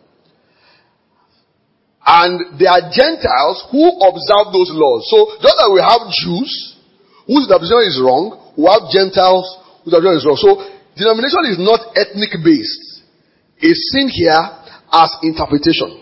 And there are Gentiles who observe those laws. So, just like we have Jews whose interpretation is wrong, we have Gentiles whose interpretation is wrong. So, denomination is not ethnic based. It's seen here as interpretation.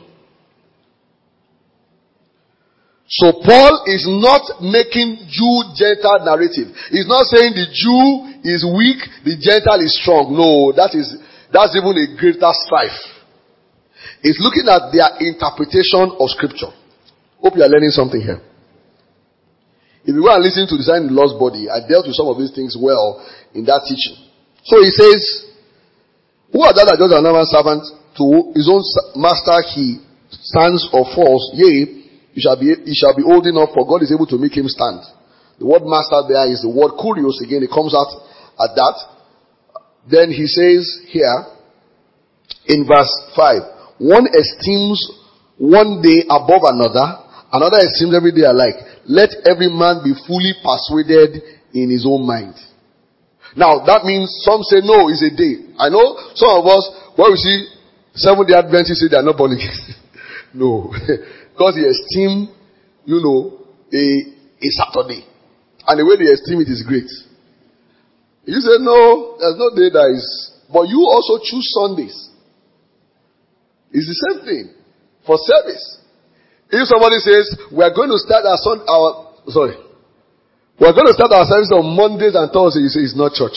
So Paul is not making Jew-Gentile narrative. He's not saying the Jew is weak, the Gentile is strong. No, that is, that's even a greater strife. He's looking at their interpretation of scripture. Hope you are learning something here. If you go and listen to Design the Lord's Body, I dealt with some of these things well in that teaching. So he says, who are that that does another servant to his own master he stands or falls? Yea, he shall be he shall be old enough, for God is able to make him stand. The word master there is the word kurios again. It comes out at that. Then he says here in verse five, one esteems one day above another, another esteems every day alike. Let every man be fully persuaded in his own mind. Now that means some say no, it's a day. I know some of us, when we see Seventh-day Adventists say they are not born again. No. Because they esteem, you know, a, a Saturday. And the way they esteem it is great. You say, no, there's no day that is. But you also choose Sundays. It's the same thing. For service. If somebody says, we are going to start our, sun, our sorry. We are going to start our service on Mondays and Thursdays. You say, it's not church.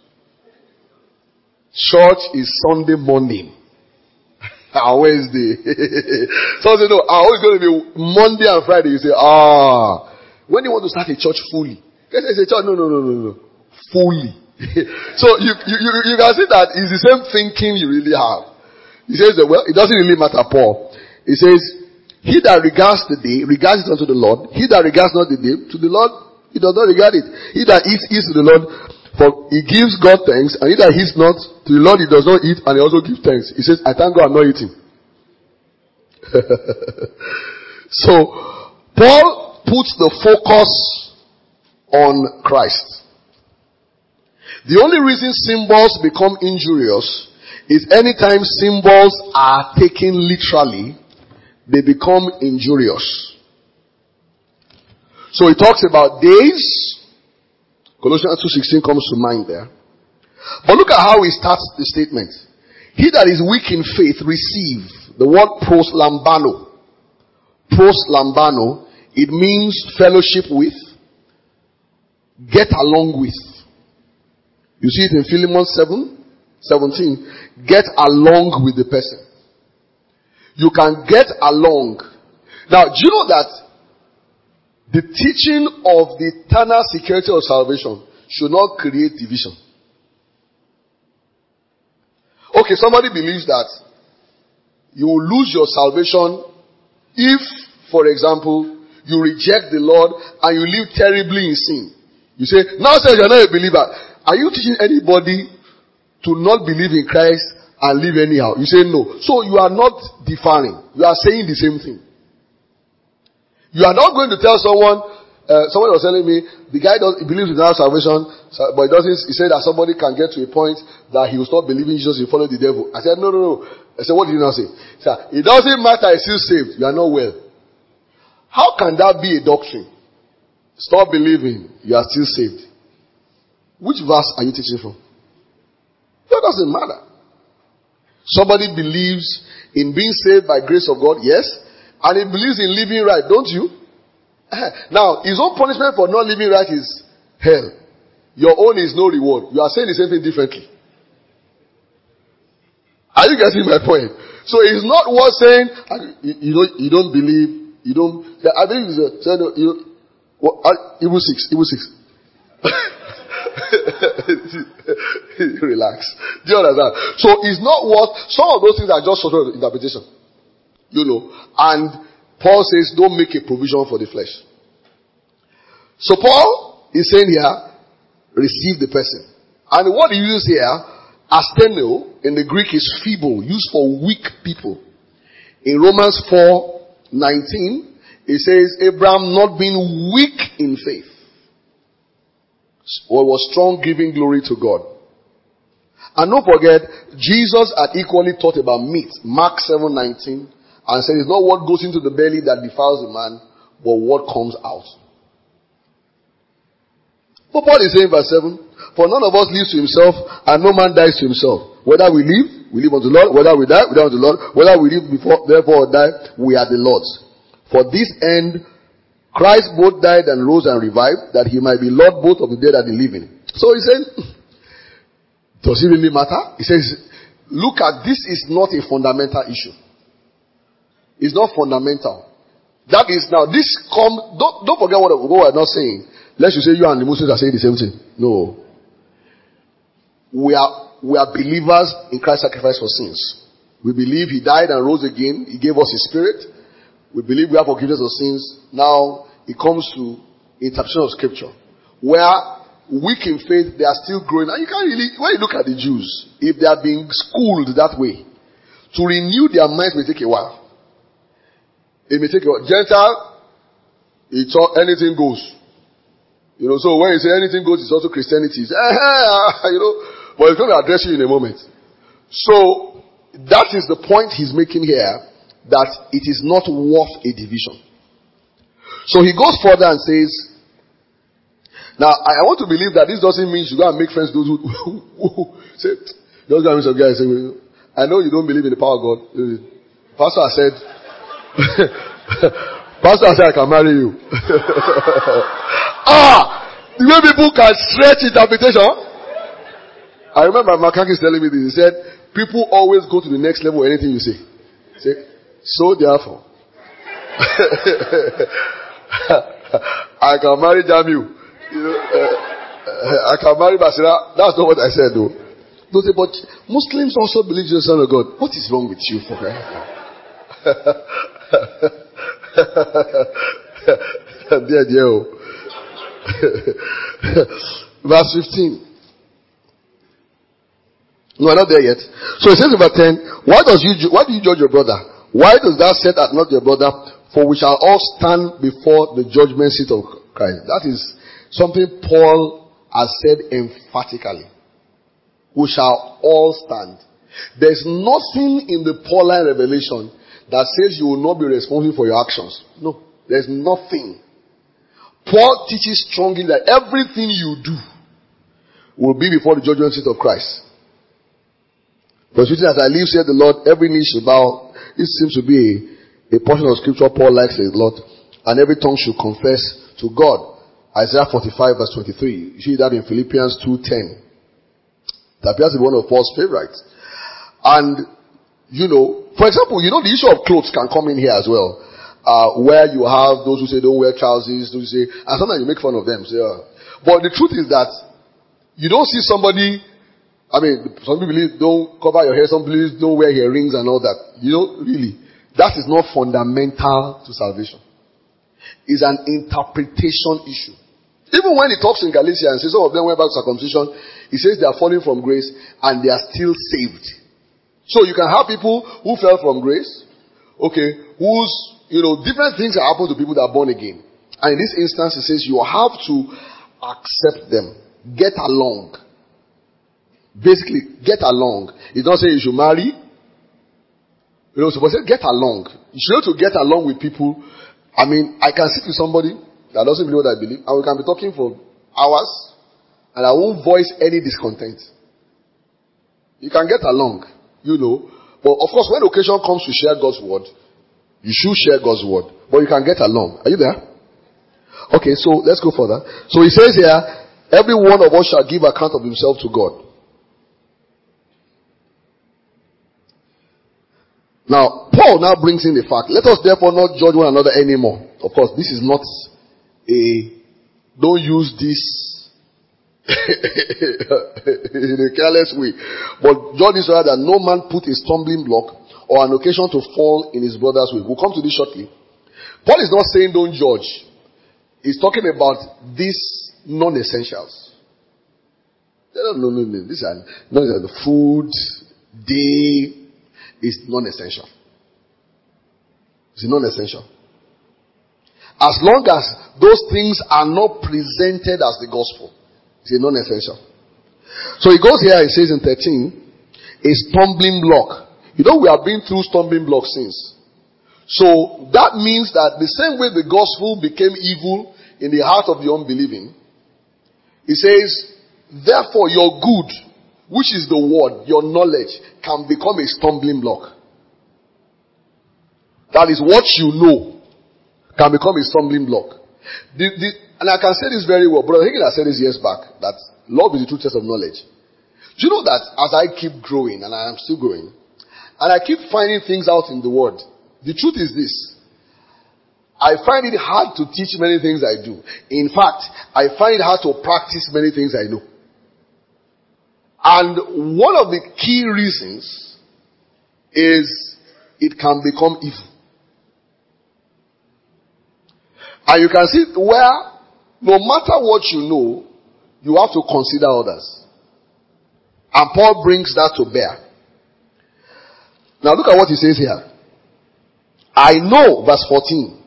Church is Sunday morning. Or Wednesday. So say, no, I always going to be Monday and Friday. You say, ah. When you want to start a church fully. They say, church, no, no, no, no, no. Fully. So you, you, you, you can see that it's the same thinking you really have. He says, well, it doesn't really matter, Paul. He says, he that regards the day, regards it unto the Lord. He that regards not the day, to the Lord, he does not regard it. He that eats, eats to the Lord, for he gives God thanks. And he that eats not, to the Lord he does not eat, and he also gives thanks. He says, I thank God I'm not eating. So, Paul puts the focus on Christ. The only reason symbols become injurious is anytime symbols are taken literally, they become injurious. So he talks about days. Colossians two sixteen comes to mind there. But look at how he starts the statement. He that is weak in faith receive. The word proslambano. Proslambano. It means fellowship with. Get along with. You see it in Philemon seven seventeen. Get along with the person. You can get along. Now, do you know that the teaching of the eternal security of salvation should not create division? Okay, somebody believes that you will lose your salvation if, for example, you reject the Lord and you live terribly in sin. You say, now says you're not a believer. Are you teaching anybody to not believe in Christ and live anyhow? You say no. So you are not differing. You are saying the same thing. You are not going to tell someone, uh, someone was telling me, the guy does, he believes in our salvation, but he doesn't, he said that somebody can get to a point that he will stop believing Jesus, he will follow the devil. I said, no, no, no. I said, what did you now say? He said, it doesn't matter, he's still saved. You are not well. How can that be a doctrine? Stop believing, you are still saved. Which verse are you teaching from? That doesn't matter. Somebody believes in being saved by grace of God, yes. And he believes in living right, don't you? Now, his own punishment for not living right is hell. Your own is no reward. You are saying the same thing differently. Are you getting my point? So it's not worth saying, you, you, don't, you don't believe, you don't, I believe it's a, you, well, Hebrew six, Hebrew six. Relax. Do you understand? So it's not worth, some of those things are just sort of interpretation. You know. And Paul says, don't make a provision for the flesh. So Paul is saying here, receive the person. And what he uses here, astheneo, in the Greek is feeble, used for weak people. In Romans four nineteen, it says, Abraham not being weak in faith, or was strong, giving glory to God. And don't forget, Jesus had equally taught about meat. Mark seven nineteen, and said, it's not what goes into the belly that defiles the man, but what comes out. But Paul is saying verse seven, for none of us lives to himself, and no man dies to himself. Whether we live, we live unto the Lord. Whether we die, we die unto the Lord. Whether we live before, therefore, or die, we are the Lord's. For this end, Christ both died and rose and revived, that he might be Lord both of the dead and the living. So he said, does it really matter? He says, look at, this is not a fundamental issue. It's not fundamental. That is now, this come, don't, don't forget what, what we're not saying. Let's just say you and the Muslims are saying the same thing. No. We are, we are believers in Christ's sacrifice for sins. We believe he died and rose again. He gave us his spirit. We believe we have forgiveness of sins. Now, it comes to interpretation of scripture, where weak in faith, they are still growing. And you can't really, when you look at the Jews, if they are being schooled that way, to renew their minds may take a while. It may take a while. Gentile, it's all, anything goes. You know, so when you say anything goes, it's also Christianity. It's, eh, you know, but it's going to address you in a moment. So, that is the point he's making here, that it is not worth a division. So he goes further and says, now I want to believe that this doesn't mean you go and make friends those who, who, who say, those guys some guys say, I know you don't believe in the power of God. Pastor said, Pastor said I can marry you. ah, the way people can stretch interpretation. I remember Makakis telling me this. He said, people always go to the next level anything you say. Say, so therefore, I can marry Jamiu. You know, uh, I can marry Basira. That's not what I said, though. Don't say, but Muslims also believe in the Son of God. What is wrong with you, for crying out loud? Dear, dear. Verse fifteen. No, we're not there yet. So it says in verse ten, why does you why do you judge your brother? Why does thou set at not your brother? For we shall all stand before the judgment seat of Christ. That is something Paul has said emphatically. We shall all stand. There's nothing in the Pauline revelation that says you will not be responsible for your actions. No, there's nothing. Paul teaches strongly that everything you do will be before the judgment seat of Christ. But as I live, said the Lord, every knee shall bow. This seems to be a A portion of scripture Paul likes a lot. And every tongue should confess to God. Isaiah forty-five verse twenty-three. You see that in Philippians two ten. That appears to be one of Paul's favorites. And, you know, for example, you know the issue of clothes can come in here as well. Uh, where you have those who say don't wear trousers, those who say, and sometimes you make fun of them. So, yeah. But the truth is that you don't see somebody, I mean, some people believe don't cover your hair, some people don't wear earrings and all that. You know, really. That is not fundamental to salvation. It's an interpretation issue. Even when he talks in Galatians and says some of them went back to circumcision, he says they are falling from grace and they are still saved. So you can have people who fell from grace, okay, whose, you know, different things happen to people that are born again. And in this instance, he says you have to accept them. Get along. Basically, get along. He doesn't say you should marry. You know, suppose get along. You should have to get along with people. I mean, I can sit with somebody that doesn't believe what I believe, and we can be talking for hours, and I won't voice any discontent. You can get along, you know. But of course, when occasion comes to share God's word, you should share God's word. But you can get along. Are you there? Okay, so let's go further. So he says here, every one of us shall give account of himself to God. Now, Paul now brings in the fact, let us therefore not judge one another anymore. Of course, this is not a, don't use this in a careless way. But judge this rather that no man put a stumbling block or an occasion to fall in his brother's way. We'll come to this shortly. Paul is not saying don't judge. He's talking about these non-essentials. No, no, no, no. These are not the food, day, is non-essential. It's non-essential. As long as those things are not presented as the gospel, it's a non-essential. So he goes here, he says in thirteen, a stumbling block. You know, we have been through stumbling blocks since. So that means that the same way the gospel became evil in the heart of the unbelieving, he says, therefore your good, which is the word, your knowledge, can become a stumbling block. That is what you know can become a stumbling block. The, the, and I can say this very well. Brother Hagin has said this years back, that love is the true test of knowledge. Do you know that as I keep growing, and I am still growing, and I keep finding things out in the word, the truth is this. I find it hard to teach many things I do. In fact, I find it hard to practice many things I know. And one of the key reasons is it can become evil. And you can see where no matter what you know, you have to consider others. And Paul brings that to bear. Now look at what he says here. I know, verse fourteen.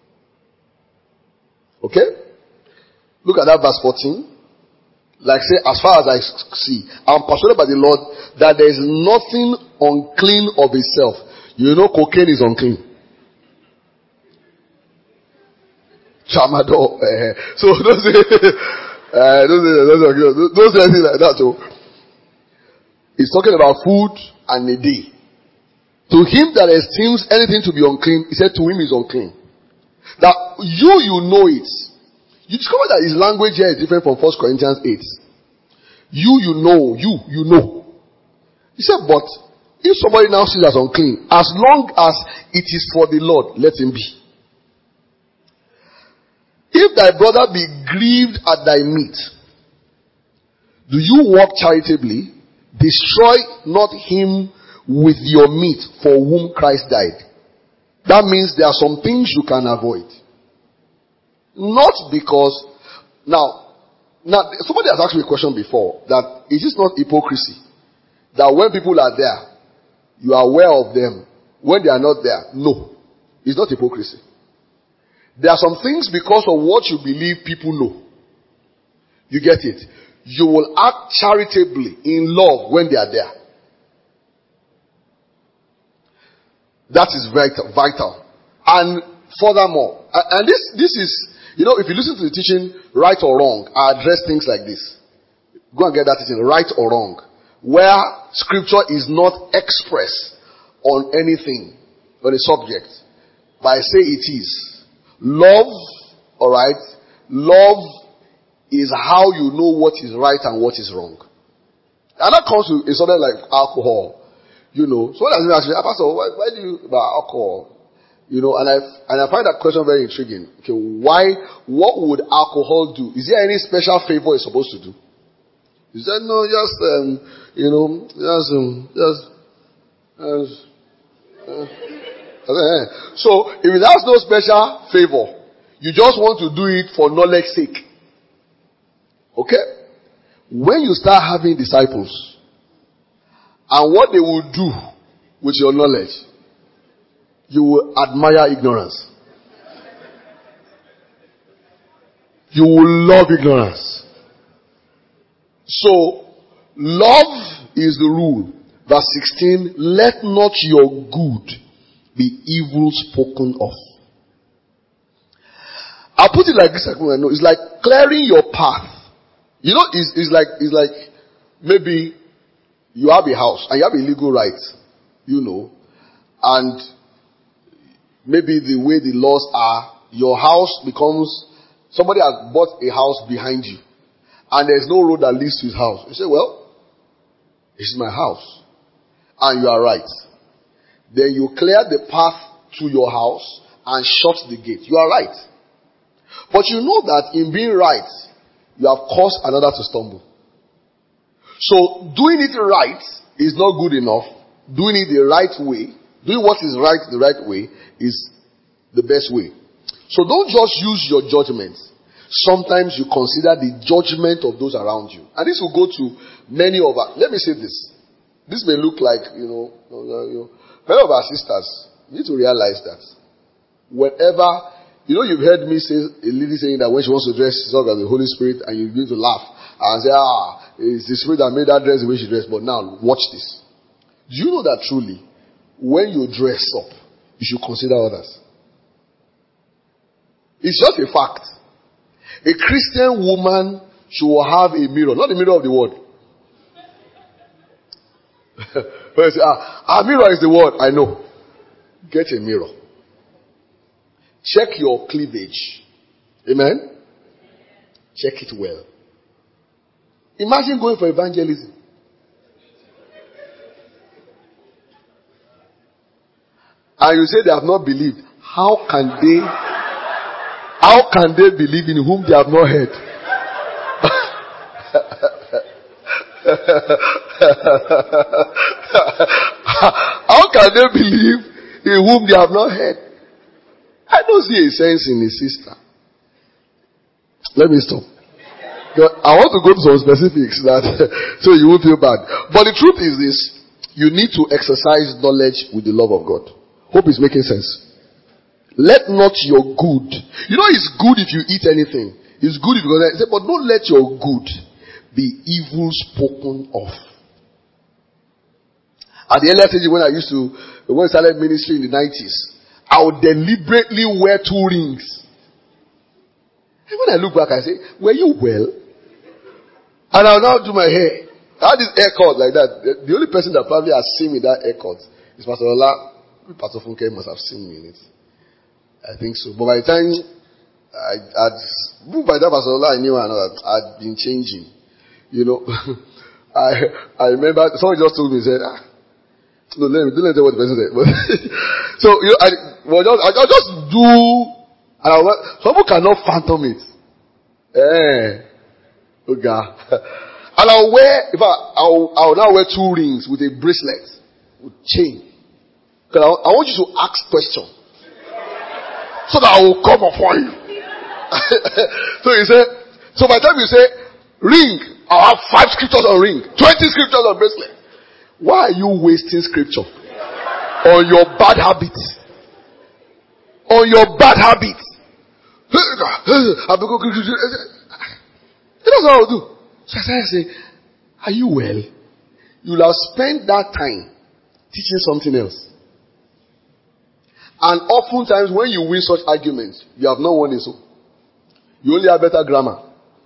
Okay? Look at that verse fourteen. Like say, as far as I see, I'm persuaded by the Lord that there is nothing unclean of itself. You know cocaine is unclean. Tramadol. Uh, so don't say, uh, don't say, don't, don't say anything like that. So he's talking about food and a day. To him that esteems anything to be unclean, he said to him is unclean. That you, you know it. You discover that his language here is different from First Corinthians eight. You, you know, you, you know. He said, but if somebody now sees as unclean, as long as it is for the Lord, let him be. If thy brother be grieved at thy meat, do you walk charitably? Destroy not him with your meat for whom Christ died. That means there are some things you can avoid. Not because, now, now somebody has asked me a question before, that it is not hypocrisy. That when people are there, you are aware of them. When they are not there, no. It's not hypocrisy. There are some things because of what you believe people know. You get it? You will act charitably in love when they are there. That is vital. vital. And furthermore, and this, this is, you know, if you listen to the teaching, right or wrong, I address things like this. Go and get that teaching, right or wrong. Where scripture is not expressed on anything, on a subject. But I say it is. Love, alright, love is how you know what is right and what is wrong. And that comes to something like alcohol. You know, so does it actually, Pastor, why, why do you, about alcohol? You know, and I, and I find that question very intriguing. Okay, why, what would alcohol do? Is there any special favor it's supposed to do? He said, no, just, um, you know, just, um, just, just uh, so, if it has no special favor, you just want to do it for knowledge's sake. Okay? When you start having disciples, and what they will do with your knowledge, you will admire ignorance. You will love ignorance. So, love is the rule. Verse sixteen, let not your good be evil spoken of. I'll put it like this. It's like clearing your path. You know, it's, it's like, it's like maybe you have a house and you have a legal right, you know, and maybe the way the laws are, your house becomes, somebody has bought a house behind you and there's no road that leads to his house. You say, well, this is my house. And you are right. Then you clear the path to your house and shut the gate. You are right. But you know that in being right, you have caused another to stumble. So doing it right is not good enough. Doing it the right way, doing what is right the right way is the best way. So don't just use your judgment. Sometimes you consider the judgment of those around you. And this will go to many of our, let me say this. This may look like, you know, you know many of our sisters need to realize that whenever, you know, you've heard me say, a lady saying that when she wants to dress, she's talking about the Holy Spirit, and you begin to laugh and say, ah, it's the Spirit that made her dress the way she dressed. But now, watch this. Do you know that truly, when you dress up, you should consider others? It's just a fact. A Christian woman should have a mirror, not the mirror of the world. But you say, ah, our mirror is the world. I know. Get a mirror. Check your cleavage. Amen? Check it well. Imagine going for evangelism. And you say they have not believed. How can they, how can they believe in whom they have not heard? How can they believe in whom they have not heard? I don't see a sense in a sister. Let me stop. I want to go to some specifics that so you won't feel bad. But the truth is this: you need to exercise knowledge with the love of God. Hope is making sense. Let not your good. You know, it's good if you eat anything. It's good if you go there. But don't let your good be evil spoken of. At the earlier stage when I used to, when I started ministry in the nineties, I would deliberately wear two rings. And when I look back, I say, were you well? And I'll now do my hair. I had this haircut like that. The, the only person that probably has seen me that haircut is Pastor Ola. Pastor Funke must have seen me in it. I think so. But by the time I had, by that Pastor Ola, I knew I had been changing. You know, I I remember someone just told me, said, ah, no, let me, don't let me tell what the person said. But so, you know, I, well, just, I, I'll just do, and I'll, some people cannot phantom it. Eh. Oh God. And I'll wear, in fact, I'll, I'll now wear two rings with a bracelet, with chain. Because I, I want you to ask questions. So that I will come upon you. So you say, so by the time you say, ring, I'll have five scriptures on ring, twenty scriptures on bracelet. Why are you wasting scripture on your bad habits? On your bad habits. That's what I'll do. So I started saying, are you well? You'll have spent that time teaching something else. And oftentimes when you win such arguments, you have not won it so. You only have better grammar.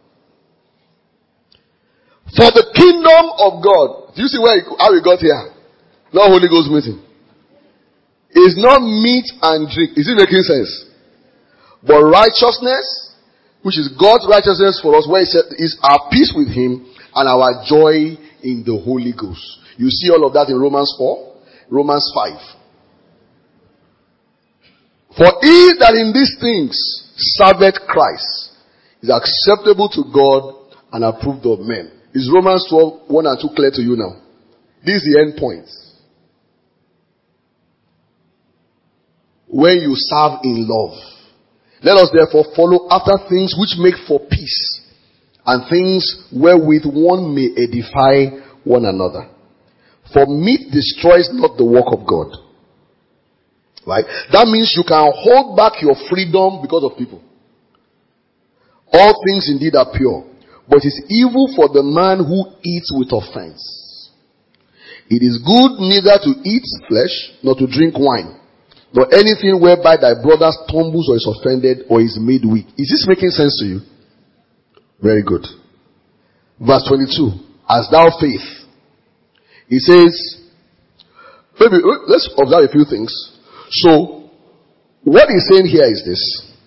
For the kingdom of God, do you see where it, how we got here? Not Holy Ghost meeting. It's not meat and drink. Is it making sense? But righteousness, which is God's righteousness for us, where it said is our peace with Him and our joy in the Holy Ghost. You see all of that in Romans four, Romans five. For he that in these things serveth Christ is acceptable to God and approved of men. Is Romans twelve, one and two clear to you now? This is the end point. When you serve in love. Let us therefore follow after things which make for peace, and things wherewith one may edify one another. For meat destroys not the work of God. Right? That means you can hold back your freedom because of people. All things indeed are pure, but it is evil for the man who eats with offense. It is good neither to eat flesh, nor to drink wine, nor anything whereby thy brother stumbles or is offended or is made weak. Is this making sense to you? Very good. Verse twenty-two. As thou faith. He says, maybe let's observe a few things. So, what he's saying here is this.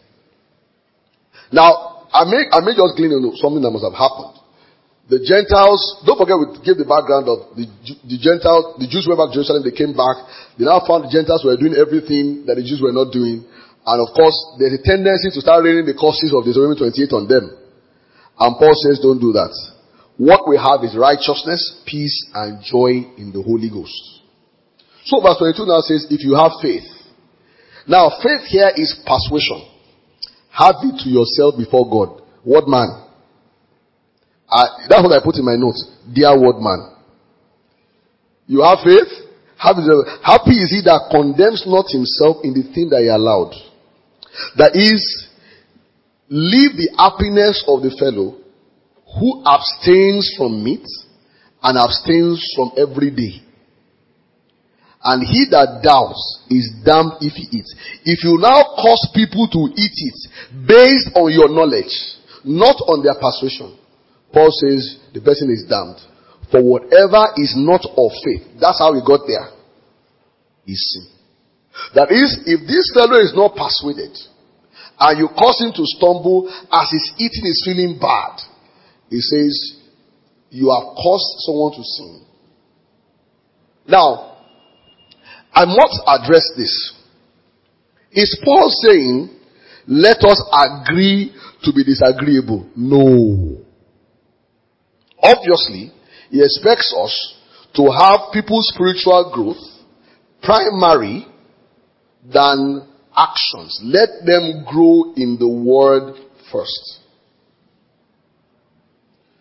Now, I may, I may just glean into something that must have happened. The Gentiles, don't forget we give the background of the, the Gentiles, the Jews went back to Jerusalem, they came back, they now found the Gentiles were doing everything that the Jews were not doing. And of course, there's a tendency to start raining the curses of Deuteronomy twenty-eight on them. And Paul says, don't do that. What we have is righteousness, peace, and joy in the Holy Ghost. So verse twenty-two now says, if you have faith. Now, faith here is persuasion. Have it to yourself before God. What man? I, that's what I put in my notes. Dear word man. You have faith? Have it, happy is he that condemns not himself in the thing that he allowed. That is, leave the happiness of the fellow who abstains from meat and abstains from every day. And he that doubts is damned if he eats. If you now cause people to eat it based on your knowledge, not on their persuasion, Paul says the person is damned. For whatever is not of faith, that's how we got there, is sin. That is, if this fellow is not persuaded, and you cause him to stumble as he's eating is feeling bad, he says, you have caused someone to sin. Now, I must address this. Is Paul saying, let us agree to be disagreeable? No. Obviously, he expects us to have people's spiritual growth primary than actions. Let them grow in the word first.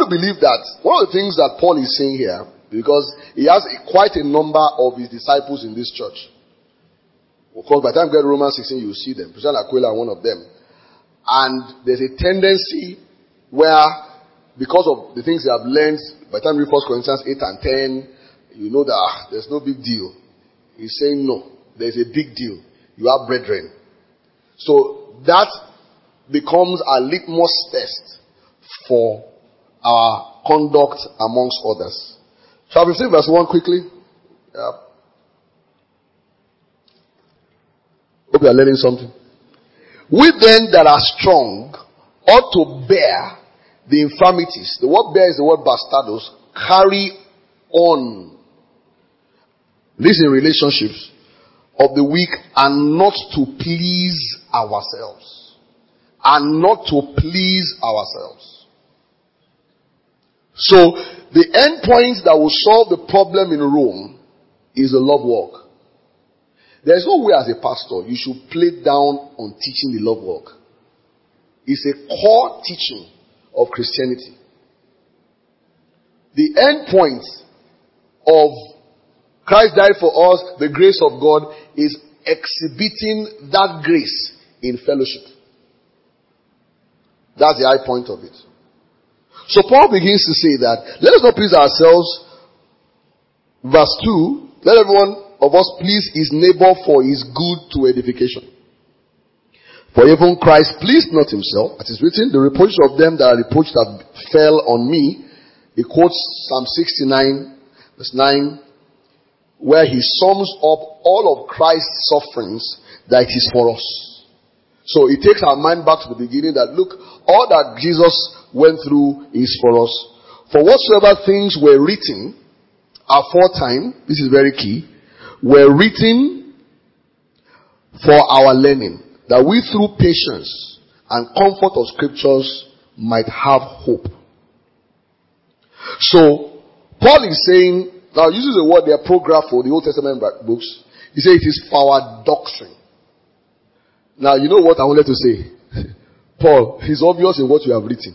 want to believe that one of the things that Paul is saying here, because he has a, quite a number of his disciples in this church. Of course, by the time you get Romans sixteen, you will see them. Priscilla and Aquila are one of them. And there's a tendency where, because of the things they have learned, by the time you read First Corinthians eight and ten, you know that ah, there's no big deal. He's saying no, there's a big deal. You are brethren. So that becomes a litmus test for our conduct amongst others. Shall we see verse one quickly? Yeah. Hope you are learning something. We then that are strong ought to bear the infirmities. The word bear is the word bastardos. Carry on. This in relationships of the weak, and not to please ourselves. And not to please ourselves. So, the end point that will solve the problem in Rome is the love walk. There is no way as a pastor you should play down on teaching the love walk. It's a core teaching of Christianity. The end point of Christ died for us, the grace of God, is exhibiting that grace in fellowship. That's the high point of it. So Paul begins to say that, let us not please ourselves. Verse two, let everyone of us please his neighbor for his good to edification. For even Christ pleased not himself, as is written, the reproach of them that are reproached have fell on me. He quotes Psalm sixty-nine, verse nine, where he sums up all of Christ's sufferings, that it is for us. So it takes our mind back to the beginning that, look, all that Jesus went through is for us. For whatsoever things were written aforetime, this is very key, were written for our learning, that we through patience and comfort of scriptures might have hope. So, Paul is saying, now he uses the word there, prograph for the Old Testament books. He says it is for our doctrine. Now, you know what I wanted to say? Paul, it's obvious in what you have written.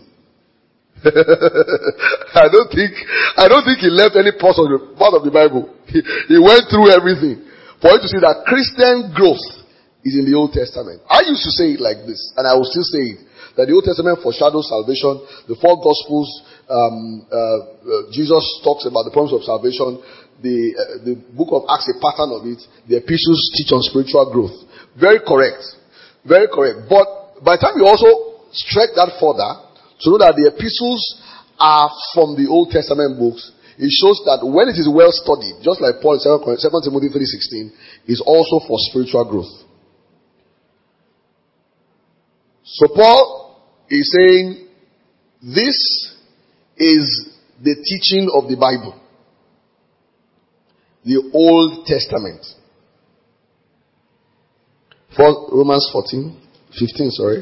I don't think, I don't think he left any part of the, part of the Bible. He, he went through everything for you to see that Christian growth is in the Old Testament. I used to say it like this, and I will still say it, that the Old Testament foreshadows salvation. The four Gospels, um, uh, uh, Jesus talks about the promise of salvation. The, uh, the book of Acts, a pattern of it. The epistles teach on spiritual growth. Very correct. Very correct. But by the time you also stretch that further, to know that the epistles are from the Old Testament books, it shows that when it is well studied, just like Paul in Second Timothy three sixteen, is also for spiritual growth. So Paul is saying, this is the teaching of the Bible. The Old Testament. For Romans fourteen, fifteen, sorry.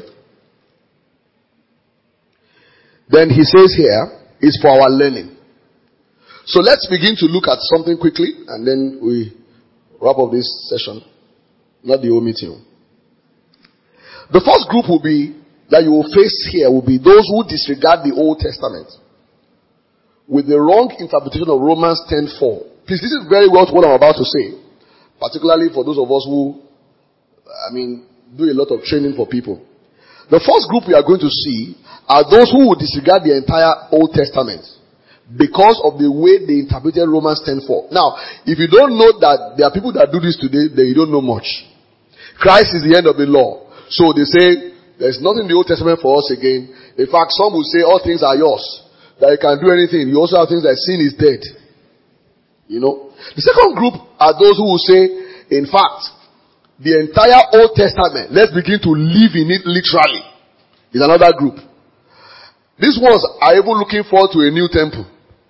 Then he says here, it's for our learning. So let's begin to look at something quickly, and then we wrap up this session. Not the whole meeting. The first group will be, that you will face here, will be those who disregard the Old Testament with the wrong interpretation of Romans ten four. Please, this is very well what I'm about to say, particularly for those of us who, I mean, do a lot of training for people. The first group we are going to see are those who will disregard the entire Old Testament because of the way they interpreted Romans ten four. Now, if you don't know that there are people that do this today, then you don't know much. Christ is the end of the law. So they say, there's nothing in the Old Testament for us again. In fact, some will say all things are yours, that you can do anything. You also have things like sin is dead. You know. The second group are those who will say, in fact, the entire Old Testament, let's begin to live in it literally, is another group. These ones are even looking forward to a new temple.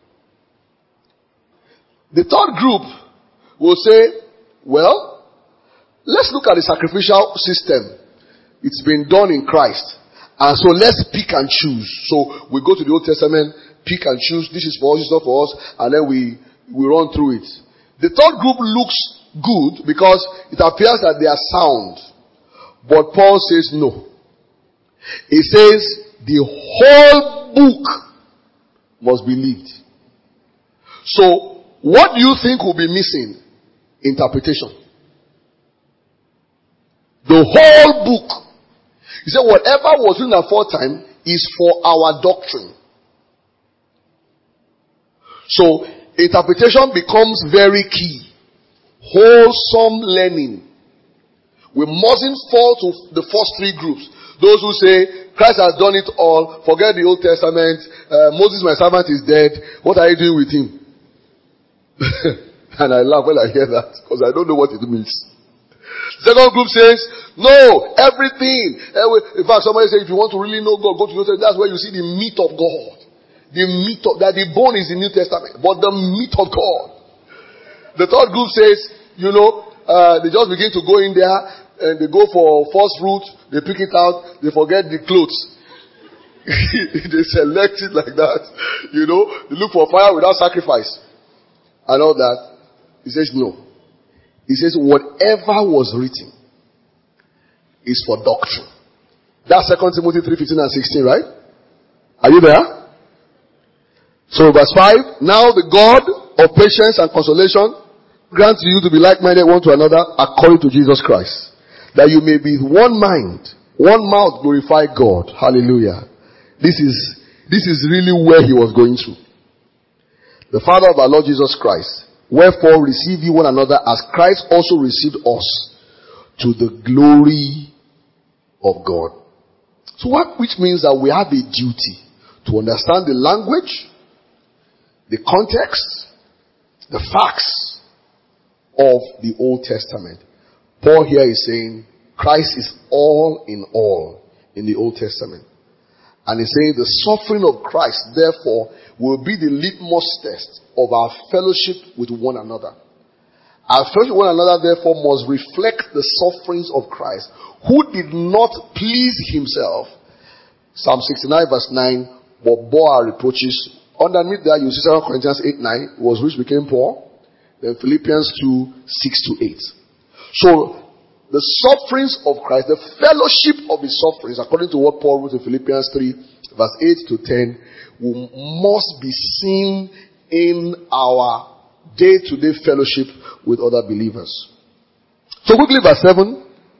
The third group will say, well, let's look at the sacrificial system. It's been done in Christ. And so let's pick and choose. So we go to the Old Testament, pick and choose. This is for us, this is not for us. And then we, we run through it. The third group looks good because it appears that they are sound. But Paul says no. He says the whole book must be lived. So, what do you think will be missing? Interpretation. The whole book. He said, whatever was written aforetime is for our doctrine. So, interpretation becomes very key. Wholesome learning. We mustn't fall to the first three groups. Those who say, Christ has done it all, forget the Old Testament, uh, Moses my servant is dead, what are you doing with him? And I laugh when I hear that, because I don't know what it means. Second group says, no, everything. In fact, somebody says, if you want to really know God, go to the New Testament. That's where you see the meat of God. The meat of, that the bone is the New Testament, but the meat of God. The third group says, you know, uh, they just begin to go in there, and they go for first fruit, they pick it out, they forget the clothes. They select it like that. You know, they look for fire without sacrifice. And all that. He says, no. He says, whatever was written is for doctrine. That's Second Timothy three fifteen and sixteen, right? Are you there? So verse five, now the God of patience and consolation grants you to be like-minded one to another according to Jesus Christ, that you may be one mind, one mouth glorify God. Hallelujah. This is, this is really where he was going to. The Father of our Lord Jesus Christ, wherefore receive you one another as Christ also received us to the glory of God. So what, which means that we have a duty to understand the language, the context, the facts of the Old Testament. Paul here is saying Christ is all in all in the Old Testament. And he's saying the suffering of Christ, therefore, will be the litmus test of our fellowship with one another. Our fellowship with one another, therefore, must reflect the sufferings of Christ, who did not please himself. Psalm sixty-nine verse nine, but bore our reproaches. Underneath that, you see Second Corinthians eight nine, was rich, became poor. Then Philippians two six to eight. So, the sufferings of Christ, the fellowship of his sufferings, according to what Paul wrote in Philippians three, verse eight to ten, will, must be seen in our day-to-day fellowship with other believers. So quickly, verse seven,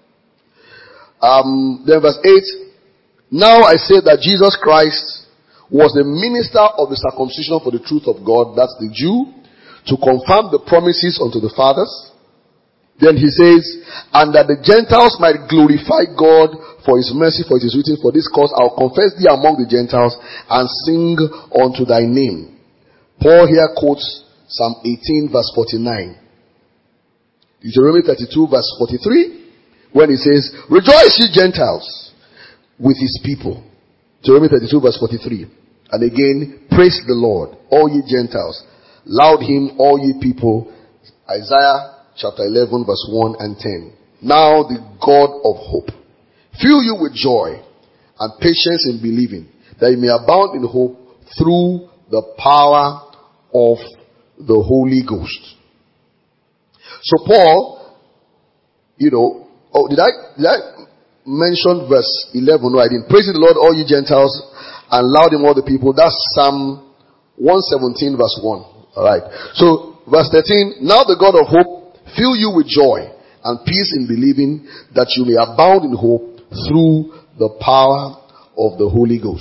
um, then verse eight, now I say that Jesus Christ was the minister of the circumcision for the truth of God, that's the Jew, to confirm the promises unto the fathers. Then he says, and that the Gentiles might glorify God for his mercy, for it is written, for this cause I'll confess thee among the Gentiles and sing unto thy name. Paul here quotes Psalm eighteen verse forty-nine. Deuteronomy thirty-two verse forty-three, when he says, rejoice ye Gentiles with his people. Deuteronomy thirty-two verse forty-three. And again, praise the Lord, all ye Gentiles. Laud him, all ye people. Isaiah chapter eleven verse one and ten. Now the God of hope fill you with joy and patience in believing, that you may abound in hope through the power of the Holy Ghost. So Paul, you know, oh, did I, did I mention verse eleven? No, I didn't. Praise the Lord, all you Gentiles, and laud him all the people. That's Psalm one seventeen verse one. Alright. So, verse thirteen, now the God of hope fill you with joy and peace in believing, that you may abound in hope through the power of the Holy Ghost.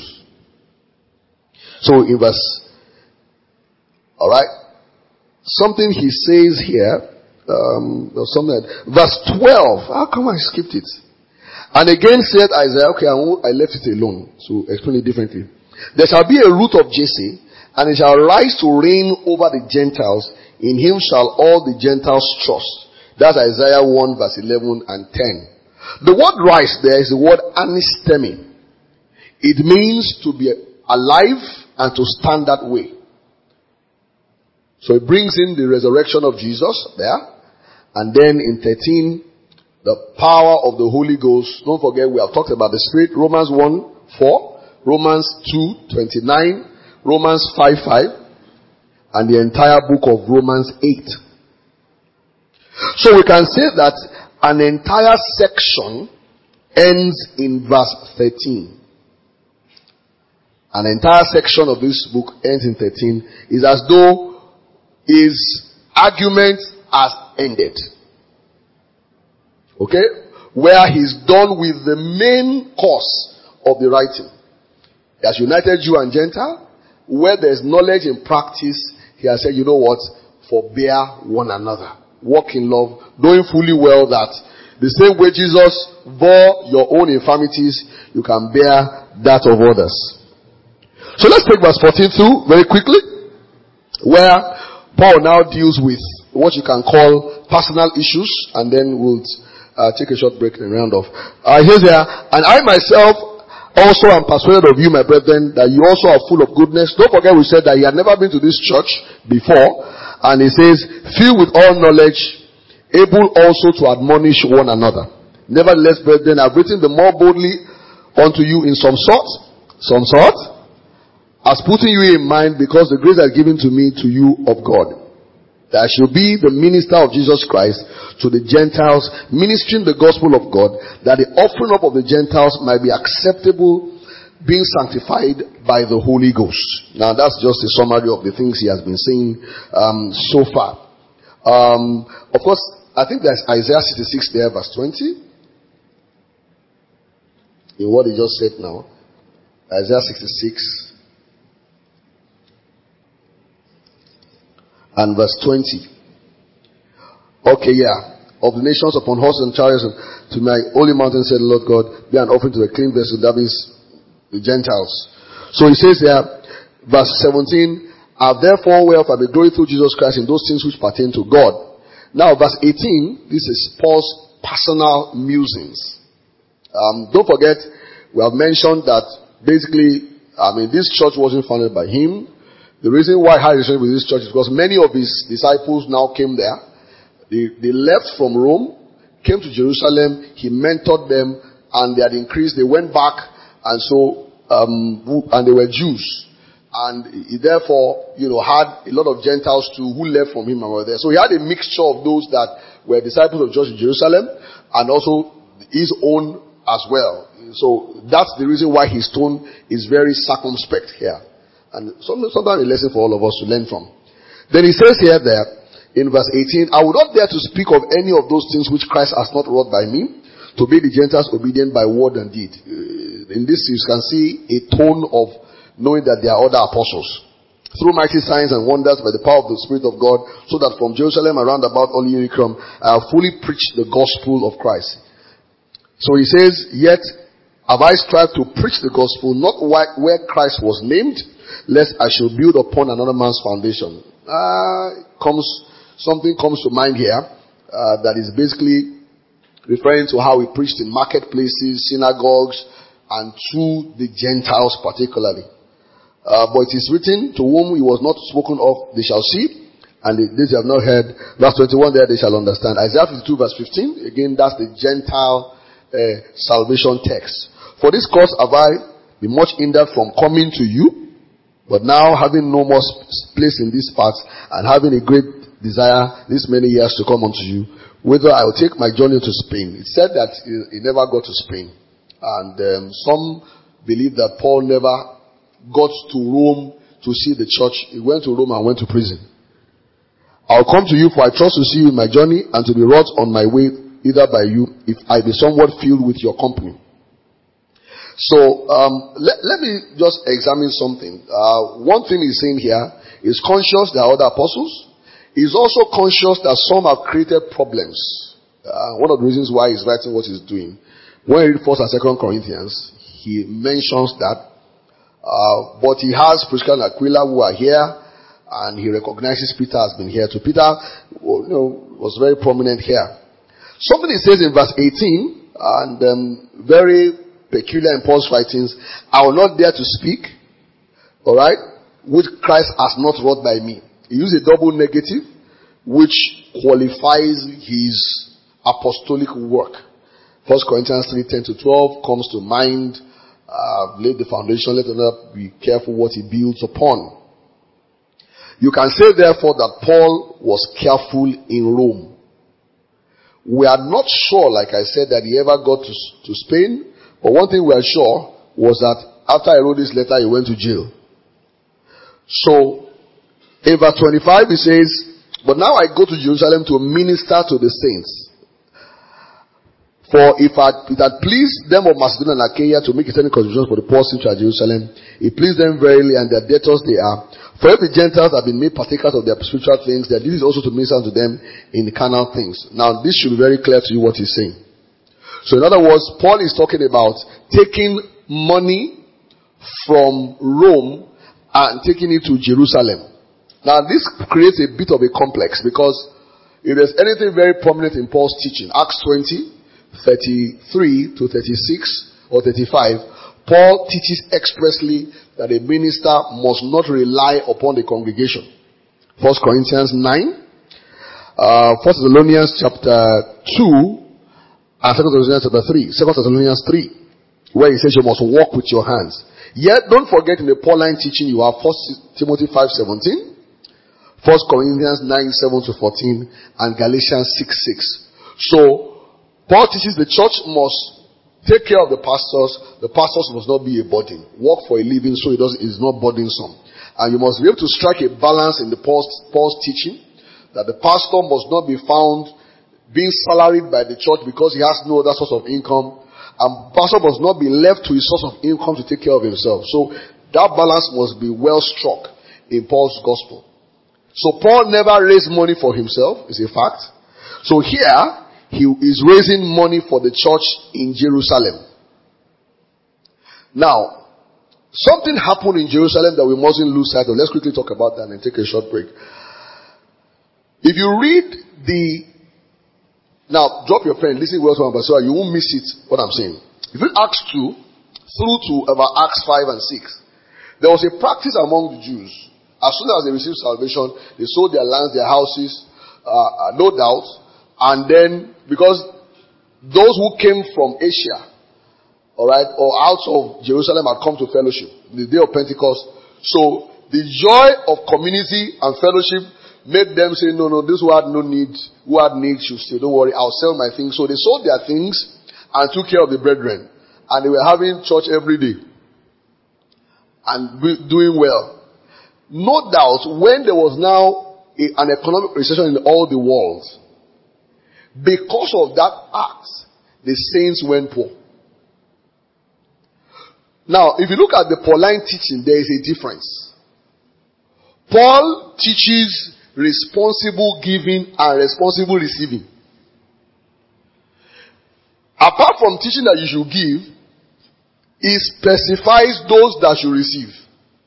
So in verse, alright, something he says here, um, or something like, verse twelve, how come I skipped it? And again said Isaiah, okay, I, won't, I left it alone, so explain it differently. There shall be a root of Jesse, and it shall rise to reign over the Gentiles. In him shall all the Gentiles trust. That's Isaiah one verse eleven and ten. The word rise there is the word anistemi. It means to be alive and to stand that way. So it brings in the resurrection of Jesus there. And then in thirteen, the power of the Holy Ghost. Don't forget, we have talked about the Spirit. Romans one four, Romans two twenty-nine, Romans five five, and the entire book of Romans eight. So we can say that an entire section ends in verse thirteen. an entire section of this book ends in thirteen, is as though his argument has ended. Okay? Where he's done with the main course of the writing. He has united Jew and Gentile. Where there's knowledge in practice, he has said, you know what? Forbear one another. Walk in love, knowing fully well that the same way Jesus bore your own infirmities, you can bear that of others. So let's take verse fourteen too, very quickly, where Paul now deals with what you can call personal issues, and then we'll uh, take a short break and round off. Uh, here's here, and I myself also am persuaded of you, my brethren, that you also are full of goodness. Don't forget we said that he had never been to this church before, and he says, filled with all knowledge, able also to admonish one another. Nevertheless, brethren, I've written the more boldly unto you in some sort, some sort, as putting you in mind, because the grace is given to me to you of God, that I shall be the minister of Jesus Christ to the Gentiles, ministering the gospel of God, that the offering up of the Gentiles might be acceptable, being sanctified by the Holy Ghost. Now that's just a summary of the things he has been saying um, so far. Um, of course, I think there's Isaiah sixty-six there, verse twenty. In what he just said now. Isaiah sixty-six and verse twenty. Okay, yeah. Of the nations upon horses and chariots, to my holy mountain, said the Lord God, be an offering to the clean vessel, that means the Gentiles. So he says there, verse seventeen, I therefore whereof I may glory through Jesus Christ in those things which pertain to God. Now verse eighteen, this is Paul's personal musings. Um, don't forget, we have mentioned that basically, I mean, this church wasn't founded by him. The reason why he had a relationship with this church is because many of his disciples now came there. They, they left from Rome, came to Jerusalem, he mentored them, and they had increased. They went back, and so, um, and they were Jews. And he therefore, you know, had a lot of Gentiles too who left from him and were there. So he had a mixture of those that were disciples of church in Jerusalem, and also his own as well. So that's the reason why his tone is very circumspect here. And sometimes a lesson for all of us to learn from. Then he says here there, in verse eighteen, I would not dare to speak of any of those things which Christ has not wrought by me, to be the Gentiles obedient by word and deed. In this you can see a tone of knowing that there are other apostles. Through mighty signs and wonders by the power of the Spirit of God, so that from Jerusalem around about all Illyricum, I have fully preached the gospel of Christ. So he says, yet have I strived to preach the gospel, not where Christ was named, lest I should build upon another man's foundation. Uh, comes, something comes to mind here, uh, that is basically referring to how he preached in marketplaces, synagogues, and to the Gentiles particularly. Uh, but it is written, to whom he was not spoken of, they shall see, and they, they have not heard. Verse twenty-one there, they shall understand. Isaiah fifty-two verse fifteen, again, that's the Gentile uh, salvation text. For this cause have I been much hindered from coming to you, but now having no more place in these parts, and having a great desire these many years to come unto you, whether I will take my journey to Spain. It said that he, he never got to Spain. And um, some believe that Paul never got to Rome to see the church. He went to Rome and went to prison. I'll come to you, for I trust to see you in my journey, and to be wrought on my way either by you, if I be somewhat filled with your company. So um, let, let me just examine something. Uh, one thing he's saying here is conscious there are other apostles. He's also conscious that some have created problems. Uh, one of the reasons why he's writing what he's doing. When you read First and Second Corinthians, he mentions that. Uh, but he has Priscilla and Aquila who are here, and he recognizes Peter has been here too. Peter, you know, was very prominent here. Something he says in verse eighteen, and um, very peculiar in Paul's writings, I will not dare to speak, alright, which Christ has not wrought by me. He used a double negative, which qualifies his apostolic work. First Corinthians three, ten to twelve comes to mind. Uh, laid the foundation, let another be careful what he builds upon. You can say therefore that Paul was careful in Rome. We are not sure, like I said, that he ever got to, to Spain, but one thing we are sure was that after I wrote this letter, he went to jail. So, in verse twenty-five, he says, but now I go to Jerusalem to minister to the saints. For if I, it had pleased them of Macedonia and Achaia to make certain contributions for the poor saints at Jerusalem, it pleased them verily, and their debtors they are. For if the Gentiles have been made partakers of their spiritual things, their duty is also to minister to them in the carnal things. Now, this should be very clear to you what he's saying. So, in other words, Paul is talking about taking money from Rome and taking it to Jerusalem. Now, this creates a bit of a complex, because if there's anything very prominent in Paul's teaching, Acts twenty, thirty-three to thirty-six or thirty-five, Paul teaches expressly that a minister must not rely upon the congregation. First Corinthians nine, uh, First Thessalonians chapter two, and Second Thessalonians chapter three, Second Thessalonians three, where he says you must walk with your hands. Yet don't forget in the Pauline teaching you have First Timothy five seventeen, First Corinthians nine seven to fourteen, and Galatians six six. So Paul teaches the church must take care of the pastors. The pastors must not be a burden. Work for a living so it doesn't, it's not burdensome. And you must be able to strike a balance in the Paul's, Paul's teaching, that the pastor must not be found being salaried by the church because he has no other source of income. And pastor must not be left to his source of income to take care of himself. So that balance must be well struck in Paul's gospel. So Paul never raised money for himself, is a fact. So here, he is raising money for the church in Jerusalem. Now, something happened in Jerusalem that we mustn't lose sight of. Let's quickly talk about that and take a short break. If you read the... Now, drop your pen, listen well to me, so you won't miss it, what I'm saying. If you read Acts two, through to about Acts five and six, there was a practice among the Jews. As soon as they received salvation, they sold their lands, their houses, uh, no doubt. And then, because those who came from Asia, alright, or out of Jerusalem had come to fellowship, the day of Pentecost. So, the joy of community and fellowship made them say, no, no, those who had no need, who had need should stay. Don't worry, I'll sell my things. So they sold their things and took care of the brethren. And they were having church every day. And doing well. No doubt, when there was now a, an economic recession in all the world, because of that act, the saints went poor. Now, if you look at the Pauline teaching, there is a difference. Paul teaches responsible giving and responsible receiving. Apart from teaching that you should give, he specifies those that should receive.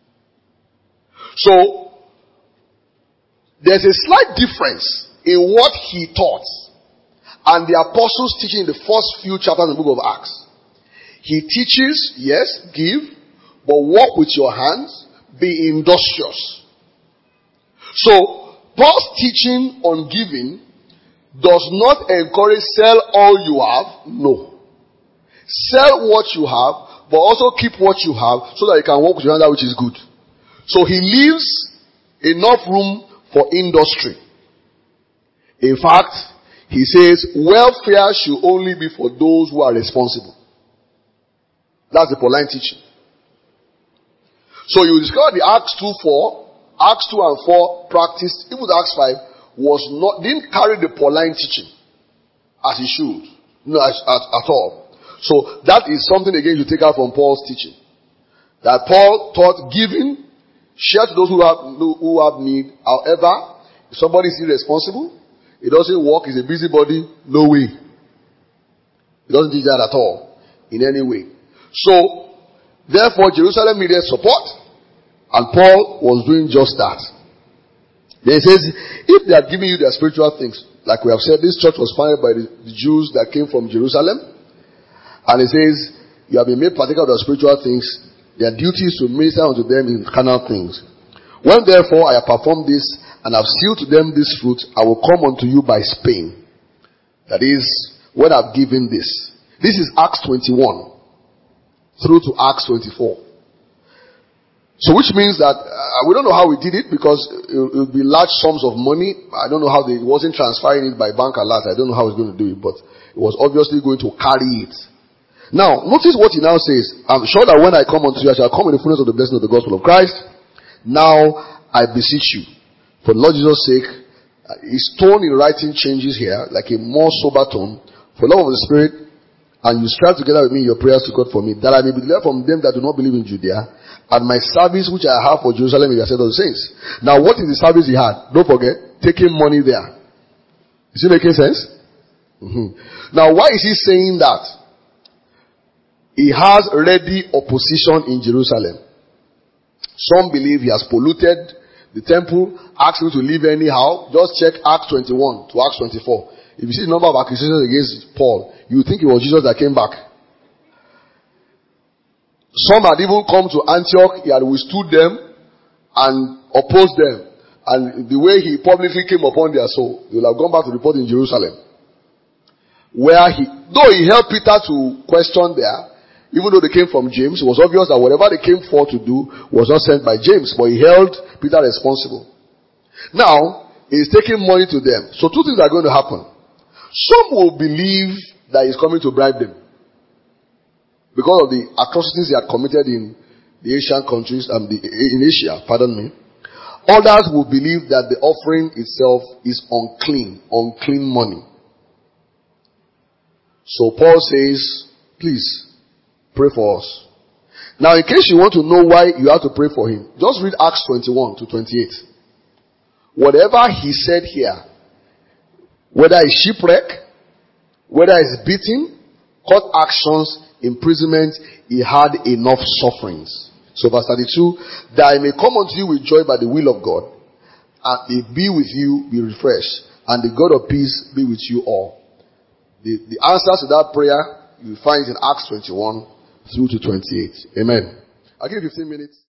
So, there's a slight difference in what he taught and the apostles teaching in the first few chapters of the book of Acts. He teaches, yes, give, but work with your hands, be industrious. So, Paul's teaching on giving does not encourage sell all you have. No. Sell what you have, but also keep what you have so that you can work with your hand, which is good. So he leaves enough room for industry. In fact, he says welfare should only be for those who are responsible. That's the Pauline teaching. So you discover the Acts two four, Acts two and four practice, even the Acts five, was not, didn't carry the Pauline teaching as it should. No, as, at, at all. So that is something again you take out from Paul's teaching. That Paul taught giving, share to those who have, who have need. However, if somebody is irresponsible, it doesn't work, he's a busybody, no way. He doesn't teach that at all, in any way. So, therefore, Jerusalem needed support, and Paul was doing just that. Then he says, if they are giving you their spiritual things, like we have said, this church was founded by the, the Jews that came from Jerusalem, and it says, you have been made partaker of their spiritual things, their duty is to minister unto them in carnal things. When therefore I have performed this, and have sealed to them this fruit, I will come unto you by Spain. That is, when I've given this. This is Acts twenty-one, through to Acts twenty-four. So which means that, uh, we don't know how we did it, because it, it would be large sums of money. I don't know how they, it wasn't transferring it by bank alert. I don't know how it's going to do it, but it was obviously going to carry it. Now, notice what he now says. I'm sure that when I come unto you, I shall come in the fullness of the blessing of the gospel of Christ. Now, I beseech you, for the Lord Jesus' sake, uh, his tone in writing changes here, like a more sober tone. For love of the Spirit, and you strive together with me in your prayers to God for me, that I may be delivered from them that do not believe in Judea, and my service which I have for Jerusalem in the assembly of the saints. Now, what is the service he had? Don't forget, taking money there. Is it making sense? Mm-hmm. Now, why is he saying that? He has ready opposition in Jerusalem. Some believe he has polluted the temple, asked him to leave anyhow. Just check Acts twenty-one to Acts twenty-four. If you see the number of accusations against Paul, you think it was Jesus that came back. Some had even come to Antioch. He had withstood them and opposed them. And the way he publicly came upon their soul, they will have gone back to report in Jerusalem. Where he, though he helped Peter to question there, even though they came from James, it was obvious that whatever they came for to do was not sent by James, but he held Peter responsible. Now, he's taking money to them. So two things are going to happen. Some will believe that he's coming to bribe them because of the atrocities he had committed in the Asian countries, um, the, in Asia, pardon me. Others will believe that the offering itself is unclean, unclean money. So Paul says, please, pray for us. Now, in case you want to know why you have to pray for him, just read Acts twenty-one to twenty-eight. Whatever he said here, whether it's shipwreck, whether it's beating, court actions, imprisonment, he had enough sufferings. So verse thirty-two, that I may come unto you with joy by the will of God, and may be with you, be refreshed, and the God of peace be with you all. The, the answers to that prayer, you find it in Acts twenty-one through to twenty-eight. Amen. I'll give you fifteen minutes.